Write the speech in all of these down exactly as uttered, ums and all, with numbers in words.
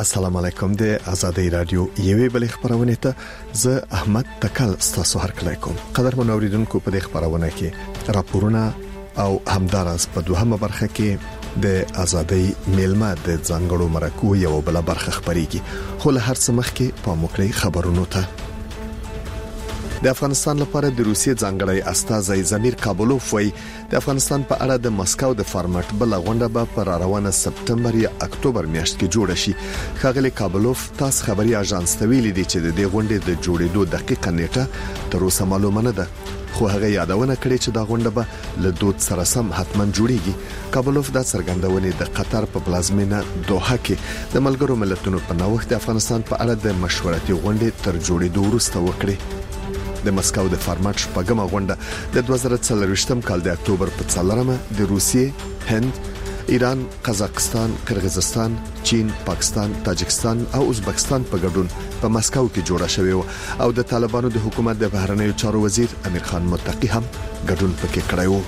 السلام علیکم د آزادۍ رادیو یوې بل خبرونه ته زه احمد تکل ستاسو هرکلی کوم. قدر منوریدونکو په دې خبرونه کې راپورونه او همدارس په دوهمه برخه کې د آزادۍ میلمه د ځانګړو مرکو یو بل برخه خبريږي. خو له هر څه مخکې په موکړی خبرونو ته د افغانستان لپاره د روسیې ځانګړی استازی زمیر کابلوف وایي د افغانستان په اړه د مسکو د فارمټ بل غونډه به پر روانه سپټمبر یا اکتوبر میاشت کې جوړ شي. خاغلی کابلوف تاسو خبري اژانس ته ویلي دي چې د دې غونډې د جوړېدو دقیقه نیټه تر اوسه معلومه نه ده، خو هغه یادونه کړې چې دا غونډه به له دود سره سم حتما جوړیږي. کابلوف دا څرګندونه د قطر په پلازمینه دوحه کې د ملګرو ملتونو په نوښت د افغانستان په اړه د مشورتي غونډې تر جوړېدو وروسته وکړي. د مسکو د فارمټ شپږمه غونډه د دوه زره څلورویشتم کال د اکتوبر په څلورمه د روسیې، هند، ایران، قزاقستان، قرغیزستان، چین، پاکستان، تاجکستان او ازبکستان په ګډون په مسکو کې جوړه شوې و او د طالبانو د حکومت د بهرنیو چارو وزیر امیر خان متقی هم ګډون پکې کړی و.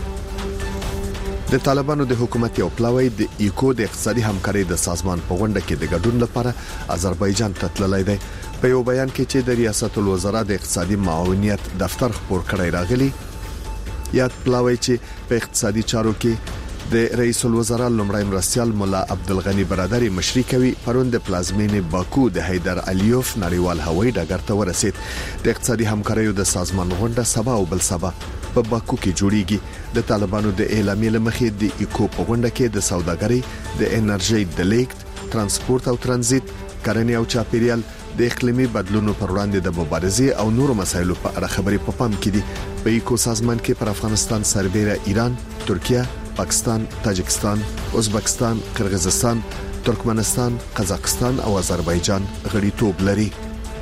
د طالبانو د حکومت یو پلاوی د ایکو د اقتصادي همکارۍ د سازمان په غونډه کې د ګډون لپاره آذربایجان ته تللی دی. په یو بیان کې چې د ریاست الوزرا د اقتصادي معاونیت دفتر خبر کړی راغلی، یاد پلاوی چې په اقتصادي چارو کې د رئیس الوزرا لومړی مرستیال مولا عبدالغنی برادری مشري کوي پرون د پلازمینې باکو د حیدر الیوف نړیوال هوایي ډګر ته ورسید. د اقتصادي همکاریو د سازمان غونډه سبا او بل سبا په باکو کې جوړیږي. د طالبانو د اعلامیې لمخې د ایکو په غونډه کې د سوداګرۍ، د انرژي د لیږد، ترانسپورت او ترانزیت، کرنې او چاپیریال، د اقلیمي بدلونونو پر وړاندې د مبارزې او نورو مسایلو په اړه خبرې په پام کې دي. په ایکو سازمان کې پر افغانستان سربېره ایران، ترکیه، پاکستان، تاجکستان، ازبکستان، قرغیزستان، ترکمنستان، قزاقستان او آذربایجان غړیتوب لري.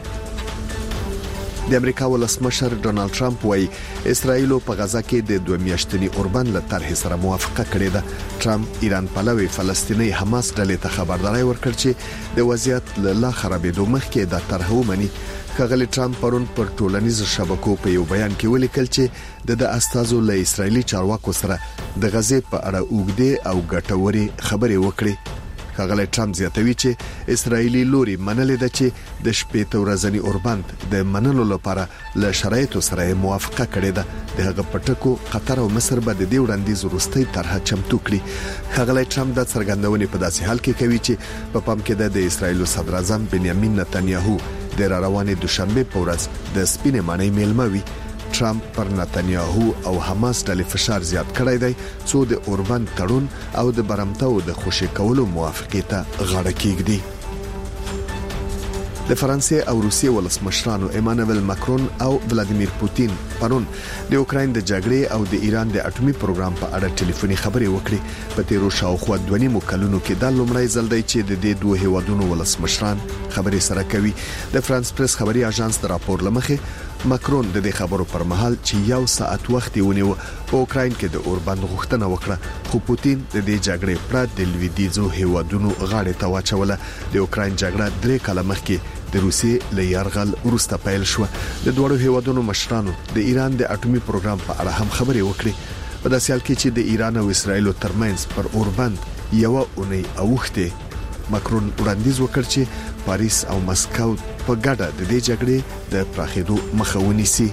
د امریکا ولسمشر ډونالد ټرمپ وايي اسرائیل په غزا کې د دوه میاشتنی اوربند له طرح سره موافقه کړې ده. ټرمپ ایران پلوي فلسطیني حماس ډلې ته خبرداري ورکړ چې د وضعیت له خرابېدو مخکې د طرح ومني. خغلی ټرمپ پرون پر ټولنیزو شبکو په یو بیان کې ولیکل چې د استازو له اسرایلی چارواکو سره د غزې په اړه اوږدې او ګټورې خبرې وکړي. خغلی ټرمپ زیاتوي چې اسرایلی لوري منلې ده چې د شپې ورځنی اوربند د منلو لپاره له شرایطو سره موافقه کړې ده. د هغه پټکو قطر او مصر به د دې وړاندیز وروستي طرحه چمتو کړي. خغلی ټرمپ د څرګندونې په داسې حال کې کوي چې په پام کې ده د اسرایل صدر اعظم بنیامین نتنیاهو د روانې دوشنبه په ورځ د سپینې معنی میلمه وي. ټرمپ پر نتنیاهو او حماس ډلې فشار زیات کړی دی څو د اوربند تړون او د برمتو د خوشی کولو موافقه ته غاړه کېږدي. د فرانسې او روسیې ولسمشرانو ایمانوئل ماکرون او ولادیمیر پوتین پرون د اوکراین د جګړې او د ایران د اټومي پروګرام په اړه ټلیفوني خبرې وکړې. په تیرو شاوخوا دوه نیمو کلونو کې د لومړی ځل دی چې د دې دوه هیوادونو ولسمشران خبرې سره کوي. د فرانس پریس خبري اژانس د راپور لمخې ماکرون د دې خبرو پر مهال چې یو ساعت وخت ونیو په اوکراین کې د اوربند غوښتنه وکړه، خو پوتین د دې جګړې پر د لویدیځو هیوادونو غاړه ته واچوله. د اوکراین جګړه درې کاله مخکې د روسیې له یرغل وروسته پیل شو. د دوړو هیوادونو مشرانو د ایران د اټومي پروګرام په اړه هم خبرې وکړې. په داسې حال کې چې د ایران او اسرایل ترمنځ پر اوربند یو اونۍ اوخته، ماکرون وړاندیز وکړ چې پاریس او مسکو په ګډه د دې جګړې د پراخېدو مخه ونیسي.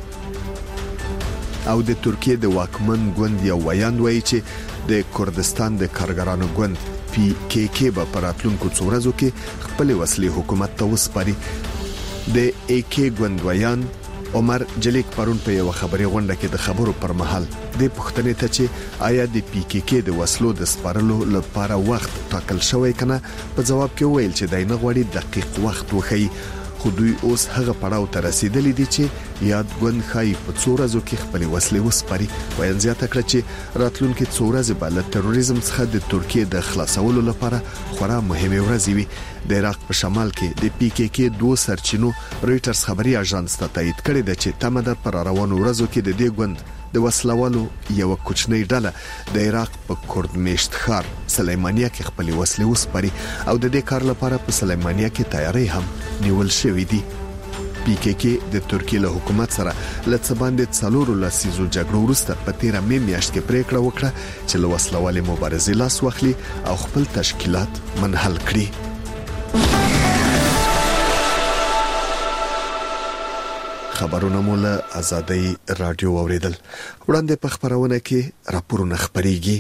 او د ترکیې د واکمن ګوند یو ویاند وایي چې د کردستان د کارګرانو ګوند پی کې کې به پراتلونکو څو ورځو کې خپل وسلې حکومت ته وسپاري. د ای کې ګوند ویاند عمر جلیک پرون په یو خبري غونډه کې د خبرو پر مهال د پښتنې ته چې آیا د پی کې کې د وسلو د سپارلو لپاره وخت ټاکل شوی کنه، په جواب کې ویل چې دای نه غوړي دقیق وخت وخی. خو دوی اوس هغه پړاو ته رسیدلی دي چې یاد ګوند خای په څو ورځو کې خپل وسلې وسپاري. وایي زیاته کړ چې راتلونکي څو ورځې به له تروریزم څخه د ترکیې د خلاصولو لپاره خورا مهمه ورځ وي. د عراق په شمال کې د پی کې کې دوه سرچینو رويټرز خبري اژانس ته تایید کړی دی چې تمه ده پر روانو ورځو کې د دې ګوند د وسلوالو یو کوچنی ډله د عراق په کورد میشت ښار سلیمانیه کې خپل وسلې وسپاري او د دې کار لپاره په سلیمانیه کې تیاری هم نیول شوې دي. پی کې کې د ترکیې له حکومت سره لڅ باندې څلورو لسیزو جګړو وروسته په تیره مې میاشت کې پریکړه وکړه چې له وسلوالې مبارزې لاس واخلي او خپل تشکیلات منحل کړي. خبرونه مو له آزادۍ رادیو اوریدل. وړاندې په خبرونه کې راپورونه خبريږي.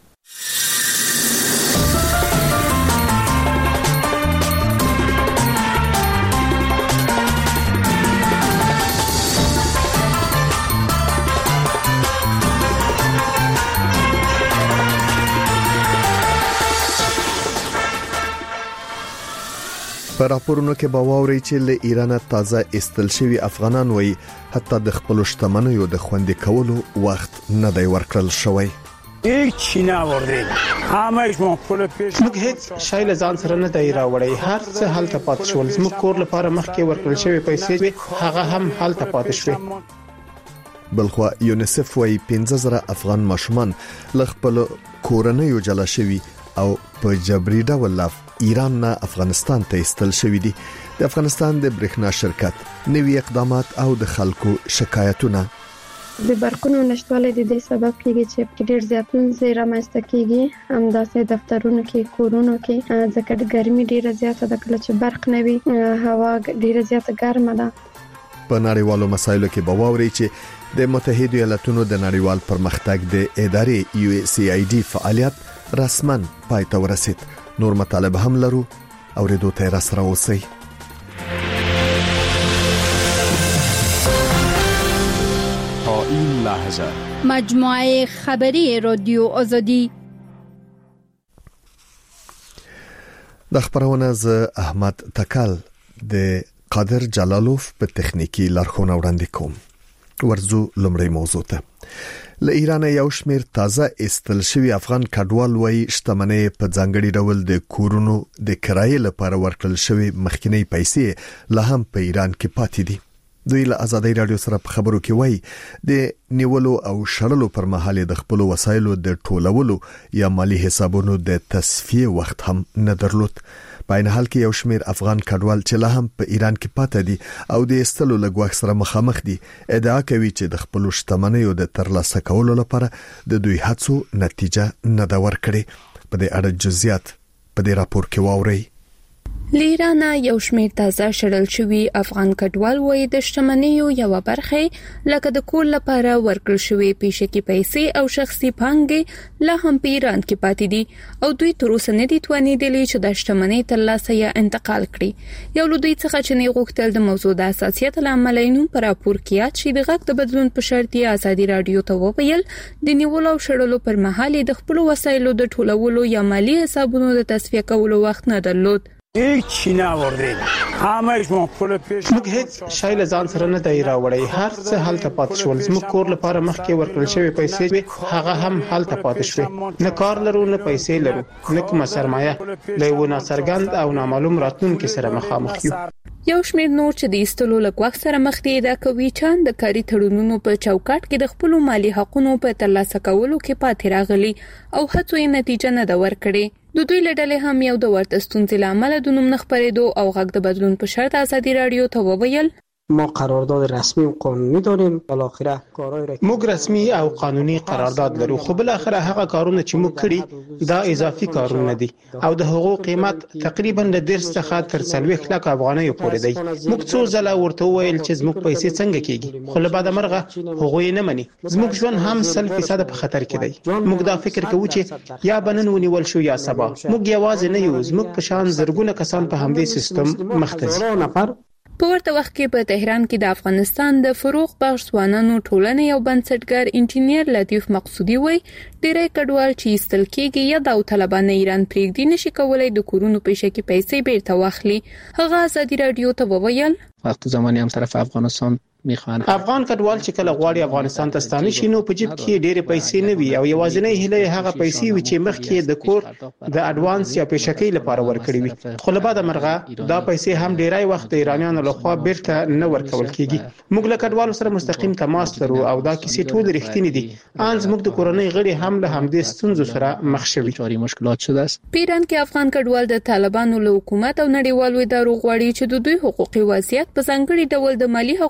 په راپورونو کې به واوري چې له ایران تازه استل شوی افغانان وایي حتی د خپل شتمنیو د خوندې کولو وخت نه دی ورکړل شوی. هیڅ نه وردی همش مو خپل پیش موږ هیڅ شای له ځان سره نه دی راوړی. هر څه حالت پات شول. زموږ کور لپاره مخکې ورکړل شوی پیسې هغه هم حالت پات شوی. بلخوا یونیسف وایي پنځه زره افغان ماشومان له خپل کورنیو جلا شوی او په جبري ډول ایران نه افغانستان ته استل شوی دي. د افغانستان د برېښنا شرکت نوي اقدامات او د خلکو شکایتونه. د برقونو نشټوالی د دې سبب کېږي چې ډېر زیاتون زیرا ماسته کېږي. همداسې دفترونو کې کورونو کې ځکه د ګرمي ډېره زیاته ده. کله چې برق نه وي هوا ډېره زیاته ګرمه ده. په نړیوالو مسایلو کې به واوري چې د متحده ایالاتونو د نړیوال پرمختګ د ادارې یو اس ای آی ډي فعالیت رسمن پای ته ورسید. نور مطالب هم لرو اوریدو ته را سره اوسئ. تا این لحظه مجموعه خبری رادیو آزادی. د خبرونه ز احمد تکل د قادر جلالوف په تخنیکی لارښوونه وړاندې کوم. ورزو لمړی موضوع ته. له ایران یو شمیر تازه استل شوی افغان کډوال وایي شتمنۍ په ځانګړي ډول د کورونو د کرایې لپاره ورکړل شوی مخکینی پیسې لا هم په ایران کې پاتې دي. دوی له آزادۍ رادیو سره په خبرو کې وایي د نیولو او شړلو پر مهال د خپل وسایلو د ټولولو یا مالی حسابونو د تصفیه وخت هم نه درلود. په این حال کې یو شمیر افغان کډوال چې لا هم په ایران کې پاتې دي او د استلو لګوښ سره مخامخ دي ادعا کوي چې د خپل شتمنیو د ترلاسه کولو لپاره د دوی هڅو نتیجه نه دا ورکړي. په دې اړه جزئیات په دې راپور کې واوري. لیران یو شمیر تازه شړل شوی افغان کډوال وایي د شتمنیو یو برخه لکه د کول لپاره ورکړل شوی پیشکی پیسې او شخصي پانګې لا هم په ایران کې پاتې دي او دوی تر اوسه نه دي توانیدلی چې د شتمنۍ ترلاسه یا انتقال کړي. یو له دوی څخه چې نه غوښتل د موضوع د حساسیت لامل یې نوم پر راپور کې یاد شي د غږ د بدلون په شرط یې آزادي رادیو ته وویل د نیولو او شړلو پر مهال د خپل وسایلو د ټولولو یا مالی حسابونو د تصفیه کولو وخت نه درلود. هیڅ نه وردی همش مو خپل پیش موږ هیڅ شای له ځان سره نه دی راوړی. هر څه حالت پات شول. زموږ کور لپاره مخکې ورکړل شوی پیسې هغه هم حالت پات شوی. نه کار لرو نه پیسې لرو نه کومه سرمایه. له یو ناڅرګند او نامعلوم راتلونکي سره مخامخ یو. یو شمیر نور چې د ایستلو لګوښ سره مخ دي دا کوي چې د کاري تړونونو په چوکاټ کې د خپل مالی حقوقو په ترلاسه کولو کې پاتې راغلي او هڅو یې نتیجه نه دا ورکړي. د دوی لړلې هم یو د ورته ستونزې لامل د نوم نخبرېدو او غږ د بدلون په شرط آزادي رادیو ته وویل ما قرارداد رسمی و قانونی داریم. بالاخره کارهای را موږ رسمي او قانوني قرارداد لرو خو بل اخره هغه کارونه چې موږ کړی دا اضافي کارونه دي او د حقوق قیمت تقریبا د درس څخه تر څلوېښت لک افغانۍ پورې دی. موږ څو ځله ورته وویل چې زموږ پیسې څنګه کیږي خو له بعد مرغه هغوی نه مني. زموږ ژوند هم سل فیصد په خطر کې دی. موږ دا فکر کوو چې یا بنن ونیول شو یا سبا. موږ یوازې نه یو. زموږ په شان زرګونه کسان په همدې سیستم مخته دي. په ورته وخت کې په تهران کې د افغانستان د فروغ بخش ځوانانو ټولنې یو بنسټګر انجینیر لطیف مقصودی وایي ډېری کډوال چې ایستل کېږي یا داوطلبانه ایران پرېږدي نشي کولای د کورونو پیشکی پیسې بیرته واخلي. هغه آزادي رادیو ته وویل وقت زمانی هم طرف افغانستان میخوان. افغان کډوال چې کله غواړي افغانستان ته ستانه شي نو په جیب کې ډېرې پیسې نه وي او یوازینۍ هیله هغه پیسې وي چې مخکې د کور د اډوانس یا پیشکی لپاره ورکړي وي. خو له بعد مرغه دا پیسې هم ډېری وخت د ایرانیانو لخوا بیرته نه ورکول کیږي. موږ له کډوالو سره مستقیم تماس لرو او دا کیسې ټول رښتینې دي. ان زموږ د کورنۍ غړي هم له همدې ستونزو سره مخ شوي. جاری مشکلات شده است. پیران کې افغان کډوال د طالبانو له حکومت او نړیوالو ادارو غواړي چې د دوی حقوقي وضعیت په ځانګړي ډول د مالی حقوقو د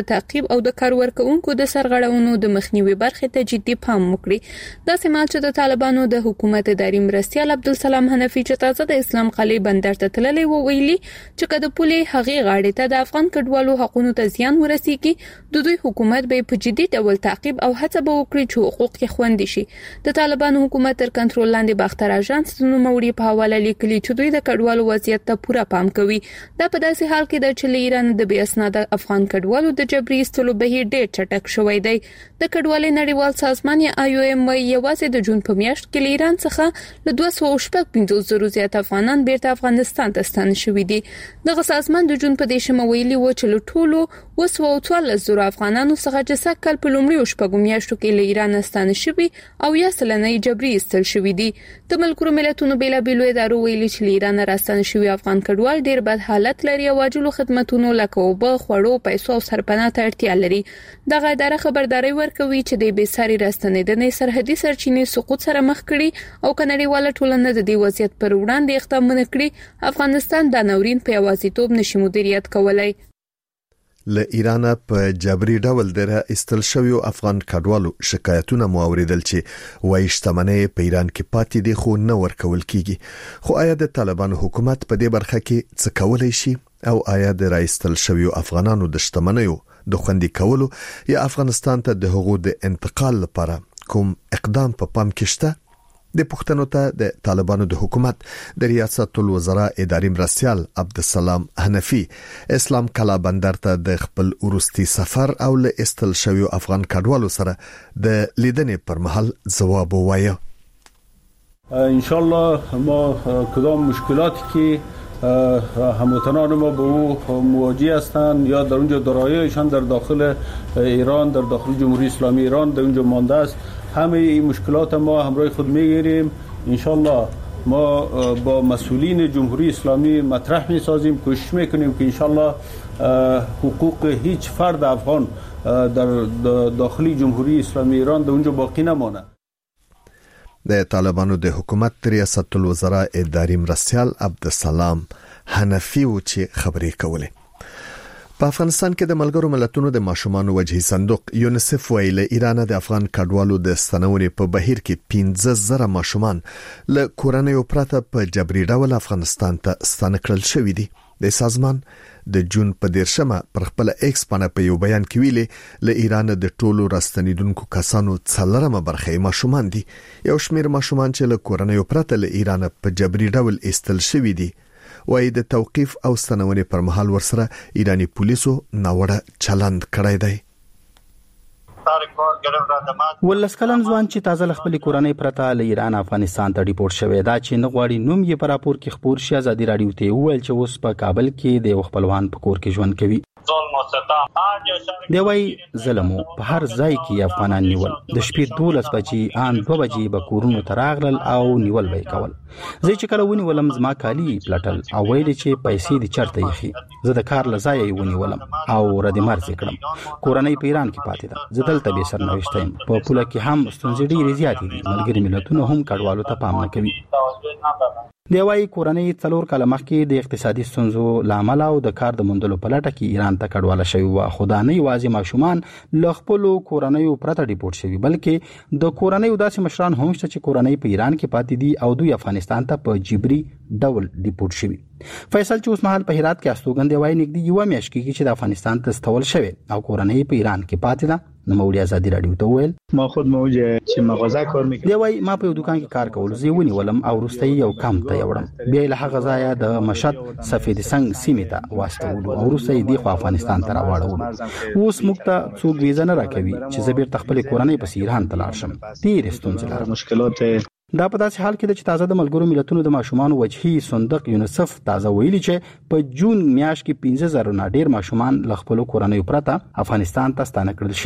د تعقیب او د کار ورکوونکو د سرغړونو د مخنیوي برخې ته جدي پام وکړي. دا سمال چې د طالبانو د حکومت اداري مرستیال عبدالسلام حنفي چې تازه د اسلام قلعه بندر ته تللی و ویلي چې کله د پولې هغې غاړې ته د افغان کډوالو حقوقو ته زیان ورسیږي د دوی حکومت به په جدي ډول تعقیب او هڅه به وکړي چې حقوق یې خوندي شي. د طالبانو حکومت تر کنټرول لاندې باختر اژانس د نوموړي په حواله لیکلي چې دوی د کډوالو وضعیت ته پوره پام کوي. دا په داسې حال کې ده چې ایران د بې اسناده افغان کډوالو د جبري ایستلو بهیر ډېر چټک شوی دی. د کډوالۍ نړیوال سازمان یا آی او ایم یوازې د جون په میاشت کې ایران څخه له دوه سوه شپږ پنځوس زره زیات افغانان بیرته افغانستان ته ستانه شوي دي. دغه سازمان د جون په دیشمه ویلي و چې له ټولو اوه سوه څوارلس زره افغانانو څخه چې سږ کال په لومړیو شپږو میاشتو کې له ایران ستانه شوي او یا سلنه جبري ایستل شوي دي. د ملګرو ملتونو بیلابیلو ادارو ویلي چې له ایران راستانه شوي افغان کډوال ډېر بد حالت لري او عاجلو خدماتونو لکه اوبه، خوړو، پیسو او سرپناه ته اړتیا لري. دغه اداره خبرداري ورکوي چې د بې ساري راستنېدنې سرحدي سرچینې سقوط سره مخ کړي او کنړیواله ټولنه د دې وضعیت پر وړاندې اقدام کړي افغانستان د ناورین په یوازیتوب نشي مدیریت کولای. له ایران په جبري ډول دره استل شویو افغان کډوالو شکایتونه مو اوریدل چې وایي شتمنۍ په ایران کې پاتې دي خو نه ورکول کیږي. خو آیا د طالبانو حکومت په دې برخه کې څه کولای شي او آیا د راستل شویو افغانانو د شتمنیو د خوندي کولو یا افغانستان ته د حقوقو د انتقال لپاره کوم اقدام په پام کې شته؟ د پښتنو ته د طالبانو د حکومت د ریاست الوزرا اداري مرستیال عبدالسلام حنفي اسلام قلعه بندر ته د خپل ورستي سفر او له استل شویو افغان کډوالو سره د لیدنې پر مهال جواب ووایه. ان شاء الله ما کدام مشکلاتی که هموطنان ما به او مواجه هستند یا در اونجا داراییشان در داخل ایران در داخل جمهوری اسلامی ایران در اونجا مانده است، همه این مشکلات ما همراه خود میگیریم. انشالله ما با مسئولین جمهوری اسلامی مطرح میسازیم، کوشش میکنیم که انشالله حقوق هیچ فرد افغان در داخل جمهوری اسلامی ایران در اونجا باقی نمانه. د طالبانو د حکومت ریاست الوزرا اداري مرستیال عبدالسلام حنفي و چې خبرې کولې. په افغانستان کې د ملګرو ملتونو د ماشومان وجهي صندوق یونیسف ویل ایران د افغان کډوالو د ستنونې په بهیر کې پنځه زره ماشومان له کورنۍ پرته په جبري ډول افغانستان ته ستانه کړل شوی دي. د سازمان د جون په دیرشمه پر خپل ایکس باندې په یو بیان کې ویلي له ایران د ټولو راستنیدونکو کسانو څلورمه برخه ماشومان دي. یو شمیر ماشومان چې له کورنۍ پرته له ایران په جبري ډول ایستل شوی دي وایي د توقيف او ستنونې پر مهال ورسره ایرانی پولیسو ناوړه چلند کړی دی. ولس کلن ځوان چې تازه خپل کورنۍ پرته له ایران افغانستان ته ډیپورت شوی دا چې نه غواړي نوم یې پر راپور کې خبر شي. ازادي رادیو ته ویل چې اوس په کابل کې د خپلوان په کور کې ژوند کوي. دی وای ظلمو په هر ځای کې افغانان نیول، د شپې دولس بجې ان دوه بجې به کورونو ته راغلل او نیول به کول. زه چې کله ونیولم زما کالی پلټل او ویل چې پیسې دي چرته یې، زه د کار لځای ونیولم او ردی مرز کړم. کورنۍ په ایران کې پاتې ده، زه دلته به سرنوشت یم. په پوله کې هم ستونزې ډېرې زیاتې دي، ملګري ملتونه هم کډوالو ته پام نه کوي. دی وايي کورنۍ څلور کاله مخکې د اقتصادي ستونزو لامل او د کار د موندلو په لټه کې ایران ته کډواله شوی و. خدا نه یوازې ماشومان له خپل کورنۍ پرته ډیپورت شوی بلکې د کورنۍ داسې مشران هم شته چې کورنۍ په ایران کې پاتې دي او دوی افغانستان ته په جبري ډول ډیپورت شوی. فیصل چې اوس مهال په هرات کې استوګن دی وايي نږدې یو میاشت کې چې د افغانستان ته استول شوی او کورنۍ په ایران کې پاتې ده. نو مولوی ازادي رادیو ته ویل ما خود موجه چې مغازه کار میکړم. دی وايي ما په یو دکان کې کار کول، زه ونیولم او وروسته یو کام ته یوړم، بیا له هغه ځایه د مشهد سفید سنگ سیمې ته واستولو او وروسته یې د افغانستان ته راوړل. اوس موږ ته څوک ویزه نه راکوي چې زه بیرته خپل کورنۍ په ایران ته لاړ شم. ډېرې ستونزې لرم. مشکلات دا په داسې حال کې چې تازه د ملګرو ملتونو د ماشومان وجهي صندوق یونیسف تازه ویلي چې په جون میاشت کې پنځه زره نه ډیر ماشومان له خپل کورنۍ پرته افغانستان ته ستانه کړل شوي.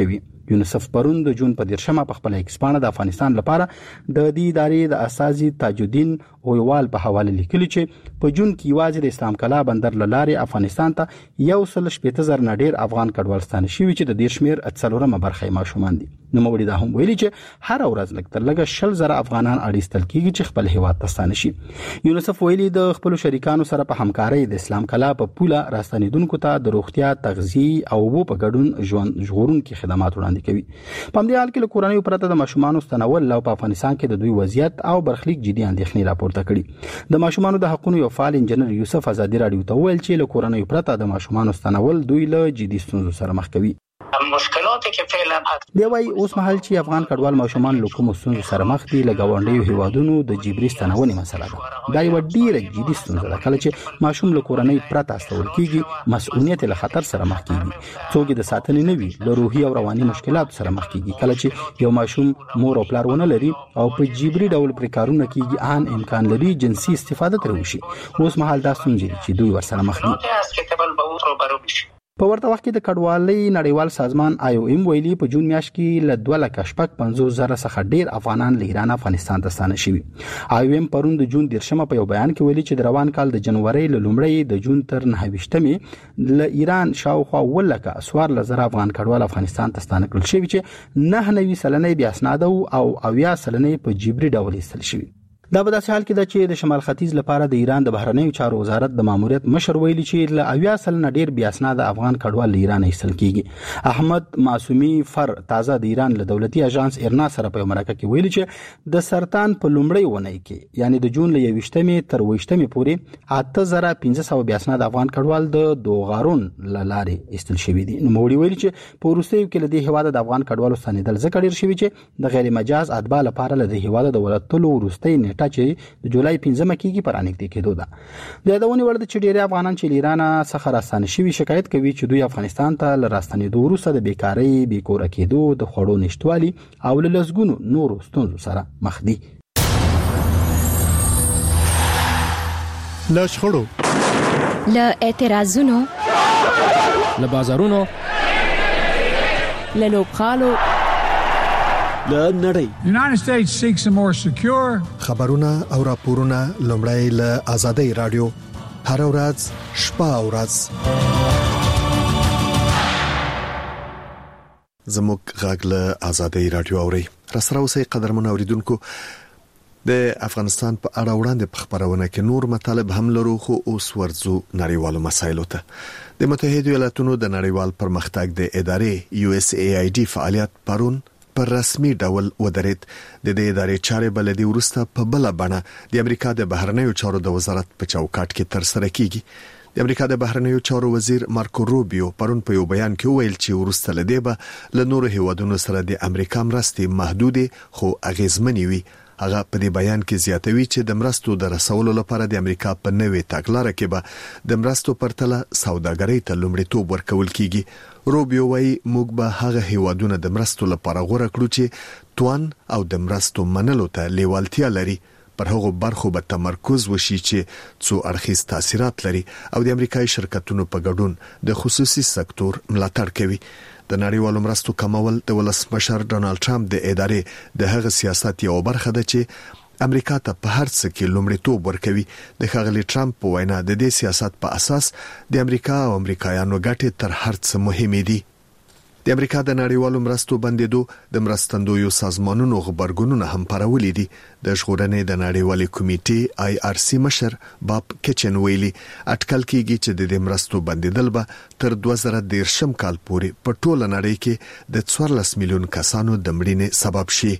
یونیسف پرون د جون په دیرشمه په خپل ایکسپانه د افغانستان لپاره د دې ادارې د اساسي تاج الدین اویوال په حواله لیکلي چې په جون کې یوازې د اسلام کلا بندر لارې افغانستان ته یو سل شپږ زره نډیر افغان کډوالستان شوي چې د دیر شمیر څلورمه برخه ماشومان دي. نو موري دا هم ویلي چې هر ورځ لږ تر لږه شل زره افغانان اړیستل کیږي چې خپل هیواد ته ستانه شي. یونیسف ویلي د خپل شریکانو سره په همکارۍ د اسلام کلا په پوله راستنیدونکو ته د روغتیا، تغذیه او اوبو په ګډون ژوند ژغورونکي خدمات وړاندې کوي. په همدې حال کې له کورنۍ پرته د ماشومانو ستنول او په افغانستان کې د دوی وضعیت او برخلیک جدي اندېښنې راپورته کړي. د ماشومانو د حقوقو یو فعال انجنیر یوسف ازادي راډیو ته ویل چې له کورنۍ پرته د ماشومانو ستنول دوی له جدي ستونزو سره مخ کوي. مشکلاتي کې فعلا دی وای اوس مهال چې افغان کډوال ماشومان له کوم ستونزو سره مخ دي له گاونډیو هیوادونو د جبري ستنونې مسله ده. دا یو ډیره جدي ستونزه ده کله چې ماشوم له کورنۍ پرته استول کیږي، مسؤلیت له خطر سره مخ کیږي، څوک د ساتنې نه وي، له روحي او رواني مشکلاتو سره مخ کیږي. کله چې یو ماشوم مور او پلار ونه لري او په جبري ډول پر کارونه کیږي، ان امکان لري جنسي استفاده تر وشي. اوس مهال دا ستونزې چې دوی ورسره مخ دي. په ورته وخت کې د کډوالۍ نړیوال سازمان آی او ایم ویلي په جون میاشت کې له دوه لکه شپږ پنځوس زره څخه ډیر افغانان له ایران افغانستان ته ستانه شوي. آی او ایم پرون د جون دیرشمه په یو بیان کې ویلي چې د روان کال د جنوري له لومړۍ د جون تر نهه ویشتمې له ایران شاوخوا اووه لکه څوارلس زره افغان کډوال افغانستان ته ستانه کړل شوي چې نهه نوي سلنه بې اسناده او اویا سلنه په جبري ډول ایستل شوي. دا په داسې حال کې ده چې د شمال ختیځ لپاره د ایران د بهرنیو چارو وزارت د ماموریت مشر ویلي چې له اویا سلنه ډیر بې اسناده افغان کډوال له ایران ایستل کیږي. احمد معصومی فر تازه د ایران له دولتي اژانس ارنا سره په مرکه کې ویلي چې د سرطان په لومړۍ ونۍ کې یعنی د جون له یویشتمې تر ویشتمې پورې اته زره پنځه سوه بې اسناده افغان کډوال د دوغارون له لارې ایستل شوي دي. نو موري ویلي چې په وروستیو کې له دې هیواده د افغان کډوالو ستنېدل ځکه ډیر شوي چې د غیر مجاز اتباع لپاره له دې هیواده د ولتلو وروستۍ چې د جولای پنځمه کېږي پر انګټ کېدو ده. د یادونې وړ ده چې ډېری افغانان چې ایران څخه راستانه شوي شکایت کوي چې دوی افغانستان ته له راستنېدو وروسته د بیکارۍ، بیکوره کېدو، د خوړو نشتوالي او له لسګونو نورو ستونزو سره مخ دي. له شخړو، له اعتراضونو، له بازارونو، له لوبغالو، له نړۍ. United States seeks a more secure خبرونه او راپورونه لومړی له آزادۍ رادیو هر ورځ شپه او ورځ زموږ غږ له آزادۍ رادیو اوري. راسره اوسئ قدرمن اوریدونکو. د افغانستان په اړه وړاندې په خبرونه کې نور مطالب هم لرو، خو اوس ورځو نړیوالو مسایلو ته. د متحده ایالاتونو د نړیوال پرمختګ د ادارې یو اس ای آی ډي فعالیت پرون پر رسمي ډول ودرېد. د دې ادارې چارې بلدي ورسته په بل بڼه د امریکا د بهرنیو چارو د وزارت په چوکاټ کې تر سره کیږي. د امریکا د بهرنیو چارو وزیر مارکو روبیو پرون په یو بیان کې ویل چې ورسته لدی به له نورو هیوادونو سره د امریکا مرستې محدودې خو اغیزمنې وي. هغه په دې بیان کې زیاتوي چې د مرستو د رسولو لپاره د امریکا په نوې تګلارې کې به د مرستو پرتله سوداګرۍ ته لومړیتوب ورکول کیږي. روبیو وايي موږ به هغه هیوادونه د مرستو لپاره غوړه کړو چې توان او د مرستو منلو ته لیوالتیا لري. پر هغو برخو به تمرکز وشي چې څو اړخیز تاثیرات لري او د امریکایي شرکتونو په ګډون د خصوصي سکتور ملاتړ کوي. د نړیوالو مرستو کمول د ولسمشر ډونالد ټرمپ د ادارې د هغه سیاست یو برخه ده چې امریکا ته په هر څه کې لومړیتوب ورکوي. د ښاغلي ټرمپ په وینا د دې سیاست په اساس د امریکا او امریکایانو ګټې تر هر څه مهمې دي. د امریکا د نړیوالو مرستو بندیدو د مرستندویو سازمانونو خبرګونونه هم پارولې دي. د ژغورنې د نړیوالې کمیټې آی آر سی مشر باب کچن ویلي اټکل کیږي چې د دې مرستو بندیدل به تر دوه زره دیرشم کال پورې په ټوله نړۍ کې د څوارلس میلیون کسانو د مړینې سبب شي.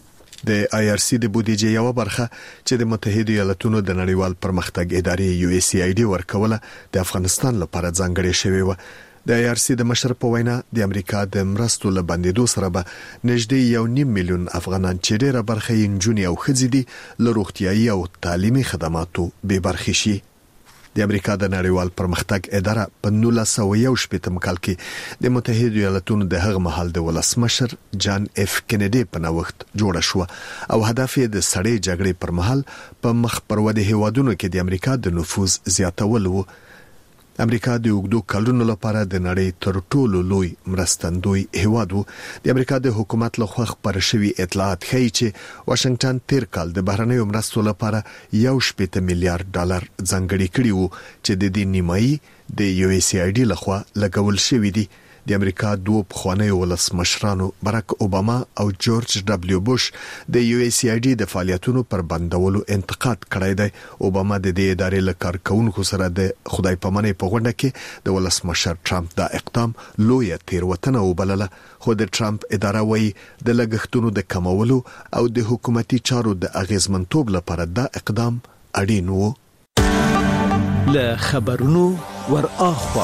د آی آر سی د بودیجې یو برخه چې د متحده ایالاتونو د نړیوال پرمختګ ادارې یو اس ای آی ډي ورکوله د افغانستان لپاره ځانګړې شوې و. د آی آر سی د مشر په وینا د امریکا د مرستو له بندیدو سره به نږدې یو نیم میلیون افغانان چې ډېره برخه یې نجونې او ښځې دي له روغتیايي او تعلیمي خدماتو بې برخې شي. د امریکا د نړیوال پرمختګ اداره په نولس سوه یو شپېتم کال کې د متحده ایالاتونو د هغه مهال د ولسمشر جان اف کینیډي په نوښت جوړه شو او هدف یې د سړې جګړې پر مهال په مخ پر ودې هیوادونو کې د امریکا د نفوذ زیاتول و. امریکا د اوږدو کلونو لپاره د نړۍ تر ټولو لوی مرستندوی هیواد و. د امریکا د حکومت لخوا خبر شوی اطلاعات ښیي چې واشنگټن تیر کال د بهرنیو مرستو لپاره یو شپږ میلیارډ ډالر ځانګړي کړي وو چې د دې نیمایي د یو ایس ای ډي لخوا لګول شوی دی. د امریکا دوه پخوانیو ولسمشرانو براک اوباما او جورج دبلیو بوش د یو ایس ای ډي د فعالیتونو پر بندولو انتقاد کړی دی. اوباما د دې ادارې له کارکونکو سره د خدای پامنۍ په غونډه کې د ولسمشر ټرمپ دا اقدام لوی تیروتنه وبلله، خو د ټرمپ اداره وایي د لګښتونو د کمولو او د حکومتي چارو د اغیزمنتوب لپاره دا اقدام اړین و. له خبرونو ور اخوا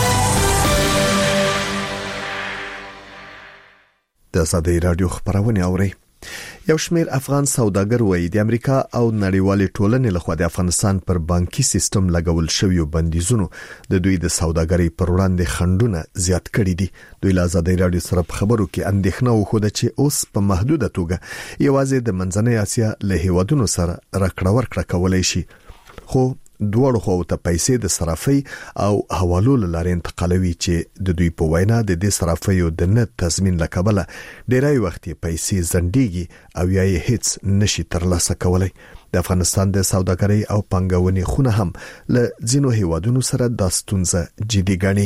د ازادي رادیو خبرونه اوري. یو شمېر افغان سوداګر وایي د امریکا او نړیوالې ټولنې لخوا د افغانستان پر بانکي سیستم لګول شوی بندیزونو د دوی د سوداګرۍ پر وړاندې خنډونه زیات کړي دي. دوی له ازادي رادیو سره په خبرو کې اندېښنه وښوده چې اوس په محدوده توګه یوازې د منځنۍ اسیا له هیوادونو سره راکړه ورکړه کولای شي، خو دوړو خو ته پیسې د صرافي او حوالو لارې انتقالوي چې د دوی په وینا د دې صرافیو د نه تضمین لکبله ډیری وخت پیسې زندګي او یا هیڅ نشي ترلاسه کولای. د افغانستان د سوداګرۍ او پنګونې خونه هم له ځینو هیوادونو سره د ستونزه جدي ګڼي.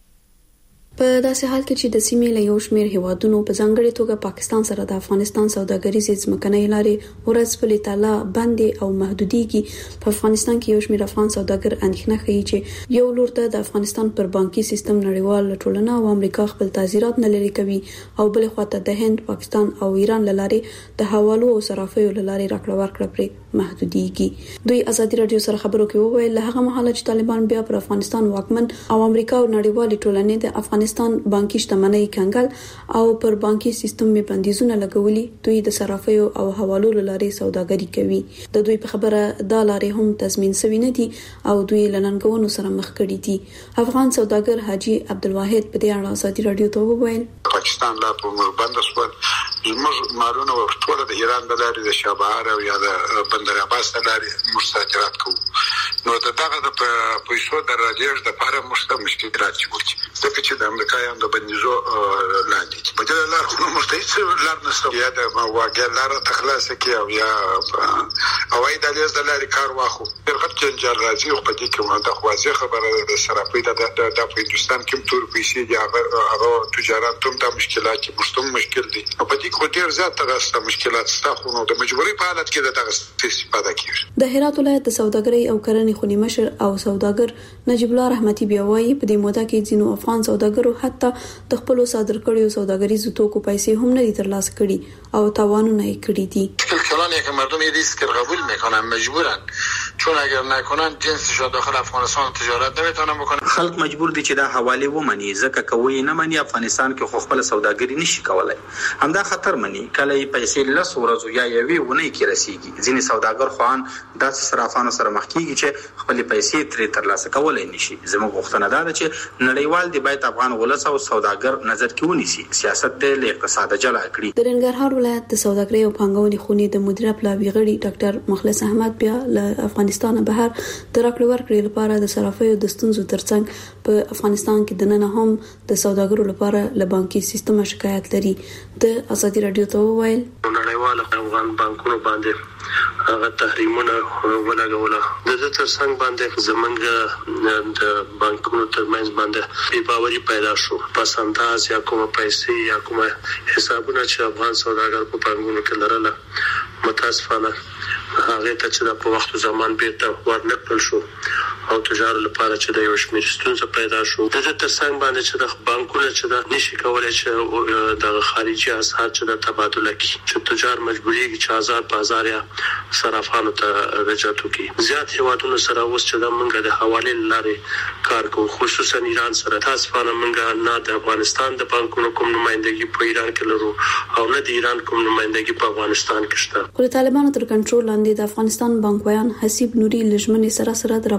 په داسې حال کې چې د سیمې له یو شمېر هیوادونو په ځانګړي توګه پاکستان سره د افغانستان سوداګریزې ځمکنۍ لارې ورځ په لیتاله بندې او محدودېږي، په افغانستان کې یو شمېر افغان سوداګر اندېښنه ښیي چې یو لور ته د افغانستان پر بانکي سیستم نړیوال ټولنه او امریکا خپل تعزیرات نه لري کوي او بل خواته د هند، پاکستان او ایران لارې د حوالو او صرافیو لارې راکړه ورکړه پرې محدودېږي. دوی ازادي رادیو سره خبرو کې وویل له هغه مهاله چې طالبان بیا پر افغانستان واکمن او امریکا او نړیوال ټولنې د افغانستان بانکي شتمنۍ کنګل او پر بانکي سیستم می بندیزونه لګولي، دوی د صرافیو او حوالو لارې سوداګري کوي. د دوی په خبره دا لارې هم تضمین شوی نه دي او دوی لننګونو سره مخ کړي دي. افغان سوداګر حاجی عبدالواحد په دې اړه ازادي رادیو ته وویل پاکستان لا په بند شو زموږ مالونه ورټول د ایران د لارې د شابهار او یا د بندر عباس د لارې مستاجرات کوو، نو دغه د پیسو د راجعش د لپاره مشته مشکلات جوړ ځکه چې د امریکایانو د بندیزو لاندې په دې لار خو مشته لار نشته یا د واګر لار تخلاص کی او یا اوای د لیز د لارې کار واخو هغه جنجال راځي خو په دې کې د خوازه خبره د صرافي د د هندستان کې تور پیسې دی هغه تجارت هم د مشکلات مشته مشکل دي په دې خو ډیر زیات تاسو مشکلات ستاسو نو د مجبوري په حالت کې د تاسو استفاده کیږي. د هرات ولایت د سوداګرۍ او کرنې خونی مشر او سوداګر نجیب الله رحمتي بیا وایي په دې موده کې ځینو افغان سوداګرو حتی د خپل صادر کړیو سوداګریزو توکو پیسې هم نه ترلاسه کړي او تاوانونه یې کړي دي. کلان یک مردم ریسک قبول میکنن مجبورن چون اگر نکنن جنسش داخل افغانستان تجارت نمیتونن بکنن. خلک مجبور دي چې دا حواله ومني ځکه کوي نه مني افغانستان کې خو خپل سوداګری نشي کولای. همدا خطر مني کله پیسې لس ورځو یا یوې ونې کې رسیږي. ځینې سوداګر خوان د صرافانو سره مخ کیږي چې خپل پیسې ترې ترلاسه کولای نشي. زموږ غوښتنه ده چې نړیوال دی باید افغان ولس او سوداګر نظر کې ونیسي، سیاست د اقتصاد جلا کړي. د ننګرهار ولایت د سوداګرۍ او پنګونې خونې د مدیره پلاوی غړي ډاکټر مخلص احمد بیا له افغانستان بهر د راکړې ورکړې لپاره د صرافیو د ستونزو ترڅنګ په افغانستان کې د نن هم د سوداګرو لپاره له بانکي سیستم شکایت لري. د ازادي رادیو ته وویل نړیوال افغان بانکونو باندې هغه تحریمونه ولګول د دې ترڅنګ باندې زمونږ د بانکونو ترمنځ باندې بې باوري پیدا شو. پس انداز یا کومه پیسې یا کومه حسابونه چې افغان سوداګر په بانکونو کې لرله متاسفانه هغه ته چې په وخت زمان بیرته ورنکړل شو او تجارت لپاره چې د یو شمېر ستونزې پیدا شو. د دې ترڅنګ باندې چې د بانکونو چې د نشي کولای چې د خارجي اسعار چې د تبادله کی چې تجار مجبورېږي چې هزار په هزار یا صرافانو ته رجعت وکړي. زیات هیوادونو سره اوس چې د منګه د حوالې لارې کار کوي، خصوصا ایران سره. تاسو په منګه نه د افغانستان د بانکونو کوم نمائندګي په ایران کې لرو او نه د ایران کوم نمائندګي په افغانستان کې شته. خو طالبانو تر کنټرول لاندې د افغانستان بانکویان حسیب نوري لجمنې سره سره د راپور تر خپل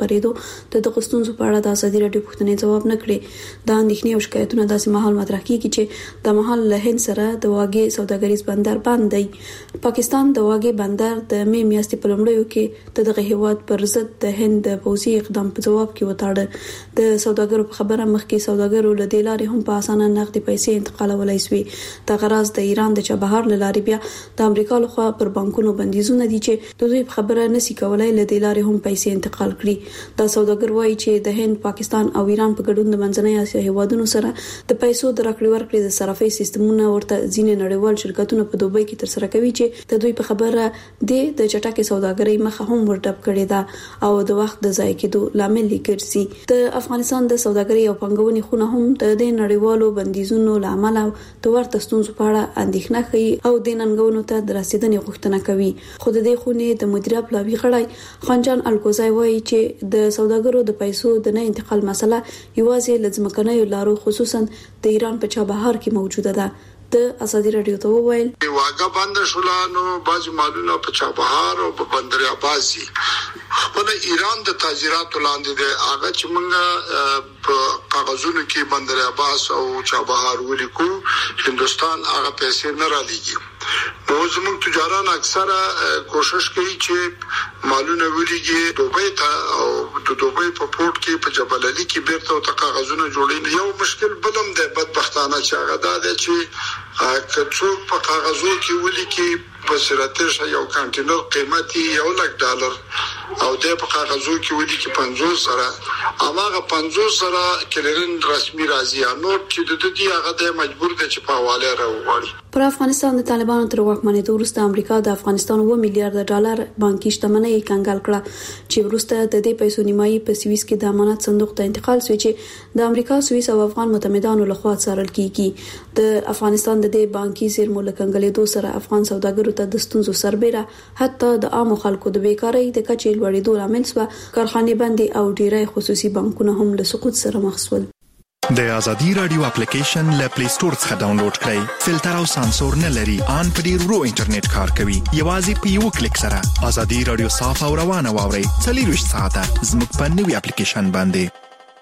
خبرېدو د دغستونزو په اړه د ازادي راډیو پوښتنې جواب نه کړي. دا اندېښنې او شکایتونه داسې مهال مطرح کیږي چې د مهال له هند سره د واګې سوداګریز بندر بند دی. پاکستان د واګې بندر د می میاشتې په لومړیو کې د دغه هیواد پر ضد د هند د پوځي اقدام په جواب کې وتاړه. د سوداګرو په خبره مخکې سوداګرو له دې لارې هم په اسانه نغدي پیسې انتقالولای شوې. د غراز د ایران د چابهار له لارې بیا د امریکا لخوا پر بانکونو بندیزونه دي چې د دوی په خبره نسی کولای له دې لارې هم پیسې انتقال کړي. دا سوداګر وایي چې د هند، پاکستان او ایران په ګډون د منځنۍ اسیا هیوادونو سره د پیسو د راکړې ورکړې د صرافۍ سیستمونه ورته ځینې نړیوال شرکتونه په دوبۍ کې تر سره کوي چې د دوی په خبره د چټکې سوداګرۍ مخه هم ورډب کړې ده او د وخت د ضایع کېدو لامل ګرځي. د افغانستان د سوداګرۍ او پنګونې خونه هم د دې نړیوالو بندیزونو لامل د ورته ستونزو په اړه اندېښنه کوي او د ننګونو ته د رسیدنې غوښتنه کوي. خو د دې خونې د مدیریت پلاوي غړی خانجان الکوزای وایي چې د سوداګرو د پیسو د نه انتقال مسله یوازې لزمکنیو لارو خصوصا د ایران په چابهار کې موجوده ده. د ازادي راډیو ته وویل واګه بند شولانو باج مالونه په چابهار او په بندر عباسي خپل ایران د تاجرات لاندې ده. هغه چې موږ په کاغذونو کې بندر عباس او چابهار ولیکو هندستان هغه پیسې نه را لېږي. نو زموږ تجاران اکثره کوشش کوي چې مالونه ولېږي دوبۍ ته او د دوبۍ په پورت کې په جبل علي کې بیرته او کاغذونه جوړي. یو مشکل بلم ده بدبختانه چې هغه دا ده چې کڅوک په کاغذو کې ولیکي په سراتش یو کانټینر قیمتي یو لک ډالر او د په کاغذو کې ولیکي پنځوس سره هغه پنځوس سره کلرن رسمي راځي نو چې د دې هغه د مجبور دي چې په حواله راوړي. پر افغانستان د طالبانو تر واکمنۍ وروسته امریکا د افغانستان اوه میلیارډ ډالر بانکي شتمنۍ کنګال کړه چې وروسته د دې پیسو نیمایي په سویس کې د امانت صندوق ته انتقال شوی چې د امریکا، سویس او افغان متحدانو لخوا څارل کیږي. د افغانستان د دې بانکي زیرمو لکنګلېدو سره افغان سوداګرو ته د ستونزو سربېره حتی د عامو خلکو د بیکارۍ د کچې لوړېدو لامل شو. کارخانې بندي او ډیری خصوصي بانکونه هم له سقوط سره مخ شول. د ازادي رادیو اپلیکیشن له پلی سٹور څخه ډاونلوډ کړئ. فلټر او سانسور نه لري. ان په ډیر ورو انټرنیټ کار کوي. یوازې په یو کلیک سره ازادي رادیو صاف او روانه واورئ. څلور ساعته زموږ په نوې اپلیکیشن باندې.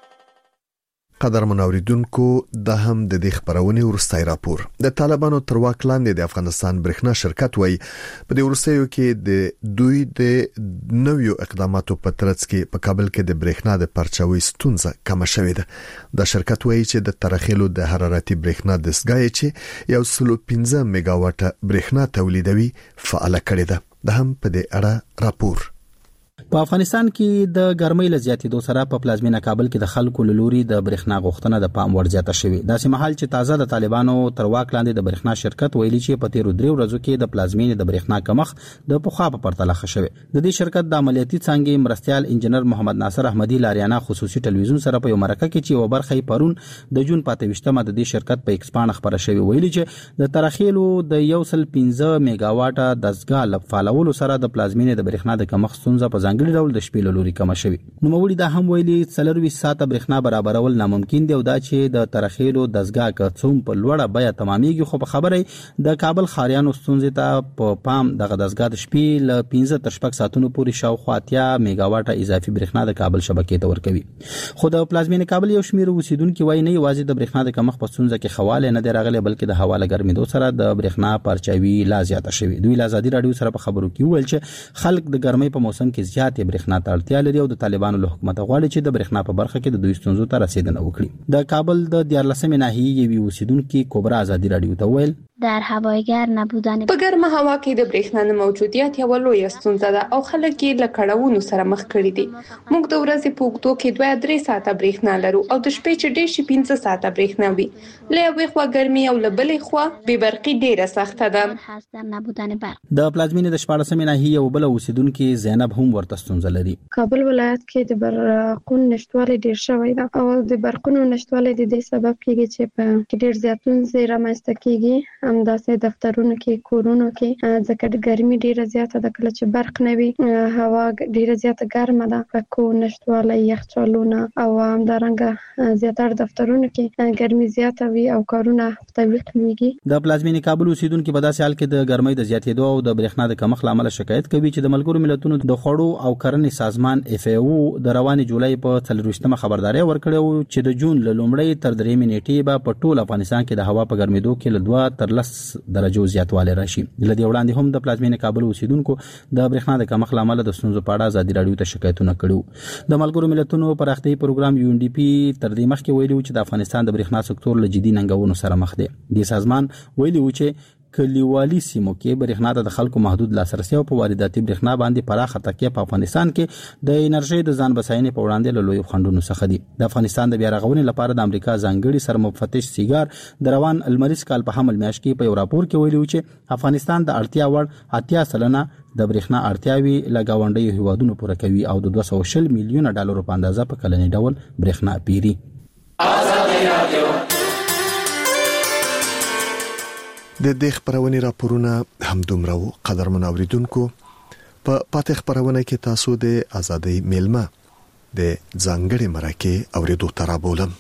قدر منوریدونکو د هم د دې خبرونه ورستای راپور. د طالبانو تر واک لاندې د افغانستان برېښنا شرکت وای په دې ورستیو کې د دوی د نویو اقداماتو په ترڅ کې په کابل کې د برېښنا د پرچاوي ستونزه کم شوې ده. د شرکت وای چې د ترخیلو د حرارتي برېښنا دستګاه چې یو سل او پنځه میگا واټه برېښنا تولیدوي فعال کړی ده. د هم په دې اړه راپور. په افغانستان کې د ګرمۍ له زیاتېدو سره په پلازمینه کابل کې د خلکو لوري د برېښنا غوښتنه د پام وړ زیاته شوې. داسې مهال چې تازه د طالبانو تر واک لاندې د برېښنا شرکت ویلي چې په تیرو درې ورځو کې د پلازمینې د برېښنا کمښت د پخوا په پرتله ښه شوی. د دې شرکت د عملیاتي څانګې مرستيال انجنیر محمد ناصر احمدي لاریانا خصوصي ټلویزیون سره په یو مرکه کې چې یو برخه پرون د جون پاتې وشتمه د دې شرکت په ایکسپان خبره شوی ویلي چې د ترخیلو د یو سل پنځه میگا واټه دستګاه لفعالولو سره د پلازمینې د برېښنا د کمښت ستونزه په ځانګړي ډول د شپې لوري کم شوی. نو مولي دا هم ویلي څلوروي ساعته برېښنا برابرول ناممکن دی او دا چې د ترخیلو دزګاه کڅوم په لوړه بیا تمامېږي. خو په خبره د کابل خاریانو ستونزې ته په پام دغه دزګاه د شپې ل پنځه تر شپږ ساعتونو پورې شاوخوا اتیا میگا واټه اضافي برېښنا د کابل شبکې ته ورکوي. خو د پلازمینې کابل یو شمېر اوسیدونکو وایي نه یوازې د برېښنا د کمښت په ستونزه کې خواله نه دی راغلی بلکې د هوا له ګرمېدو سره د برېښنا پرچاوي لا زیاته شوی. دوی له ازادي رادیو سره په خبرو کې ویل چې خلک د ګرمۍ په موسم کې زیاتې برېښنا ته اړتیا لري او د طالبانو له حکومت غواړي چې د برېښنا په برخه کې د دوی ستونزو ته رسیدنه وکړي. د کابل د دیارلسمې ناحیې یوې اوسیدونکو کبرا ازادي رادیو ته ویل در هوایگر نبودن په ګرمه هوا کې د برېښنا نه موجودیت یو لوی ستونزه ده او خلک یې له کړهونو سره مخ کړي دي. موږ د ورځې په اوږدو کې دوه درې ساعته برېښنا لرو او د شپې چې ډېر شي پنځه ساعته برېښنا وي. له یوې خوا ګرمي او له بلې خوا بې برقي ډېره سخته ده. د پلازمینې د شپاړسمې ناحیې یو بل اوسیدونکو زینب هم ورته ستونزه لري. کابل ولایت کې د برقونو نشټوالي ډېر شوی ده او د برقونو نشټوالي د دې سبب کېږي چې په ډېر زیاتون رامنځته کېږي. همداسې دفترونو کې کورونو کې ځکه د ګرمي ډیره زیاته ده. کله چې برق نه وي هوا ډیره زیاته ګرمه ده. پکو نشټوالی یخچالونه او همدارنګه زیاتره دفترونو کې ګرمي زیاته وي او کارونه تعویق کیږي. د پلازمینې کابل اوسیدونکو په داسې حال کې د ګرمۍ د زیاتېدو او د برېښنا د کمښت لامل شکایت کوي چې د ملګرو ملتونو د خوړو او او کرنې سازمان اف ای او د رواني جولای په څلرويشتمه خبرداري ورکړه چې د جون له لومړۍ تر درېمې نیټې به په ټول افغانستان کې د هوا په ګرمېدو کې له دوه تر لس درجو زیاتوالی راشي. لدې وړاندې هم د پلازمینې کابل اوسیدونکو د برېښنا د کمښت لامل د ستونزو په اړه ازادي راډیو ته شکایتونه کړو. د ملګرو ملتونو پراختیايي پروګرام یو ان ډي پی تر دې مخکې ویلي و چې د افغانستان د برېښنا سکتور له جدي ننګونو سره مخ دی. د سازمان ویلي و چې کلیوالي سیمو کې برېښنا د خلکو محدود لاسرسي او په وارداتي برېښنا باندې پراخه تکیه په افغانستان کې د انرژي د ځان بساینې په وړاندې له لوی خنډونو څخه دي. د افغانستان د بیا رغونې لپاره د امریکا ځانګړي سرمفتش سیګار د روان المریز کال په حمل میاشت کې په یو راپور کې ویلي چې افغانستان د اړتیا وړ اتیا سلنه د برېښنا اړتیاوي له گاونډیو هیوادونو پوره کوي او د دوه سوه او شل میلیونه ډالرو په اندازه په کلني ډول برېښنا پیري. آزادي رادیو د دې خبرونه راپورونه هم دومره وو. قدرمن اوریدونکو په پاتې خبرونه کې تاسو د ازادي میلمه د ځانګړي مرکه اوریدو ترابولم.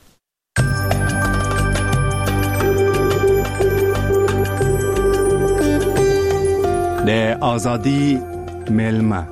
د ازادي میلمه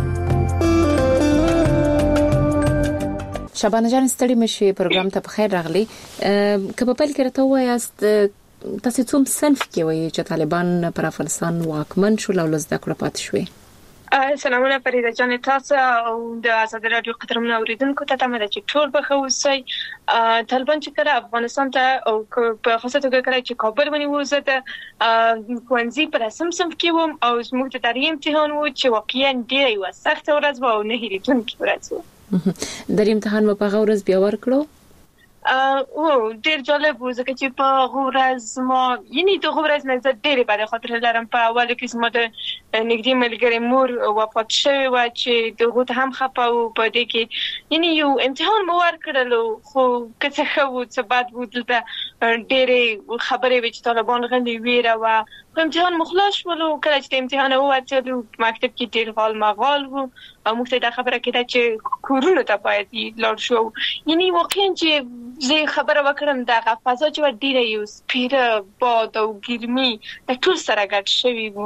شبانه جان ستړي مشي پروګرام ته بخیر راغلی. کله په پیل کې راته وایاست تاسو څوم صنف کې وایي چې طالبان پر افغانستان واکمن شول او لزده کړه پات شوي؟ سلامونه فریده جان تاسو او د ازادي رادیو قدرمن اوریدونکو ته تمه ده چې ټول به خوسي. طالبان چې کله افغانستان ته او په خاصه توګه کله چې کابل باندې وځه د کوانزي پر اساس صنف کې وم او زموږ د تاریخ امتحان وو چې واقعا ډېر یو سخت ورځ و او نه هېریدونکې ورځ و. د امتحان په هغه ورځ بیا ورکړو او ډېر جالب و ځکه چې په غورز ما یعنی د غورز نه زه ډېرې بدې خاطرې لرم. په اول کې زما د نږدې ملګرې مور وفات شوې وه چې د هغو ته هم خفه وو. په دې کې یعنی یو امتحان مو ورکړلو خو که څه ښه وو څه بد وو دلته ډېرې خبرې وې چې طالبان غلي ویره وه. په امتحان مو خلاص شولو. کله چې د امتحان ووتلو مکتب کې ډېر غال مغال وو او موږ ته دا خبره کېده چې کورونو ته باید لاړ شو. یعنی واقعا چې زه خبره وکړم دغه فضا چې ډېره یو سپیره باد او ګرمي د ټول سره ګډ شوي وو.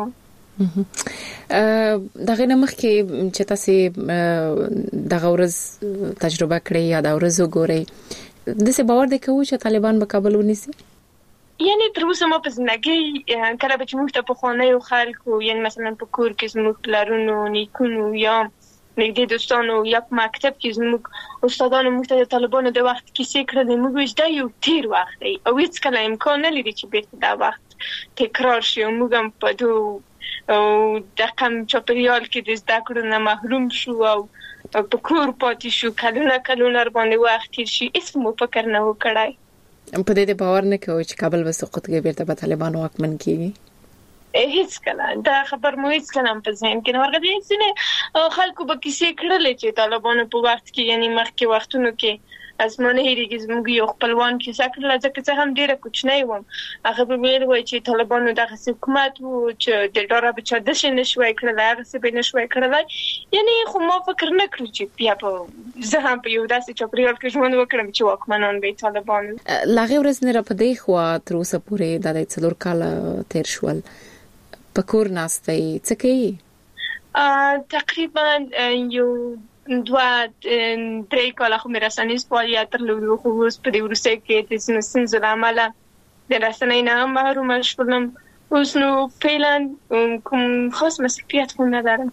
دغه نه مخکې چې تاسو دغه ورځ تجربه کړې یا د ورځ وګورئ د څه باور دی کوي چې طالبان به کابل ونیسي؟ یعنی تر اوسه ما په زندګۍ کله به چې موږ ته پخوانیو خلکو یعنی مثلا په کور کې زموږ پلرونو نیکونو یا نږدې دوستانو یا په مکتب کې زموږ استادانو موږ ته د طالبانو د وخت کیسې کړلې. موږ وایو دا یو تیر وخت دی او هیڅکله امکان نه لري چې بیرته دا وخت تکرار شي. موږ هم په دو او د کم چاپریال کې د زده کړو نه محروم شو او په کور پاتې شو. کلونه کلونه باندې وخت تیر شي هیڅ مو فکر نه وکړای. په دې باور نه کوي چې کابل به سقوط کوي بیرته به طالبان واکمن کیږي؟ هیڅ کله دا خبر مو هیڅ کله په ذهن کې نه ورغلی. ځینې خلکو به کیسې کړلې چې طالبانو په وخت کې یعنی مخکې وختونو کې ازمنه هېریږي زموږ یو خپلوان کیسه کړله ځکه چې هم ډېره کوچنی وم. هغه به ویل وای چې طالبانو دغه حکومت وو چې د ډاره به چا داسې نه شوی کړلی هغسې به یې نه شوی کړلی. یعنی خو ما فکر نه کړو چې بیا به زه هم په یو داسې چاپریال کې ژوند وکړم چې واکمنان به یې طالبان وي. له هغې ورځې نه را په دې خوا تر اوسه پورې دا د څلور کاله تېر شول په کور ناستئ څه کوي؟ تقریبا یو دوه درې کاله خو مې رسنیز فعالیت درلودو خو اوس په دې وروستیو کې د ځینو ستونزو له امله د رسنۍ نه هم محرومه شولم. اوس نو فعلا کوم خاص مسؤلیت خو نه لرم.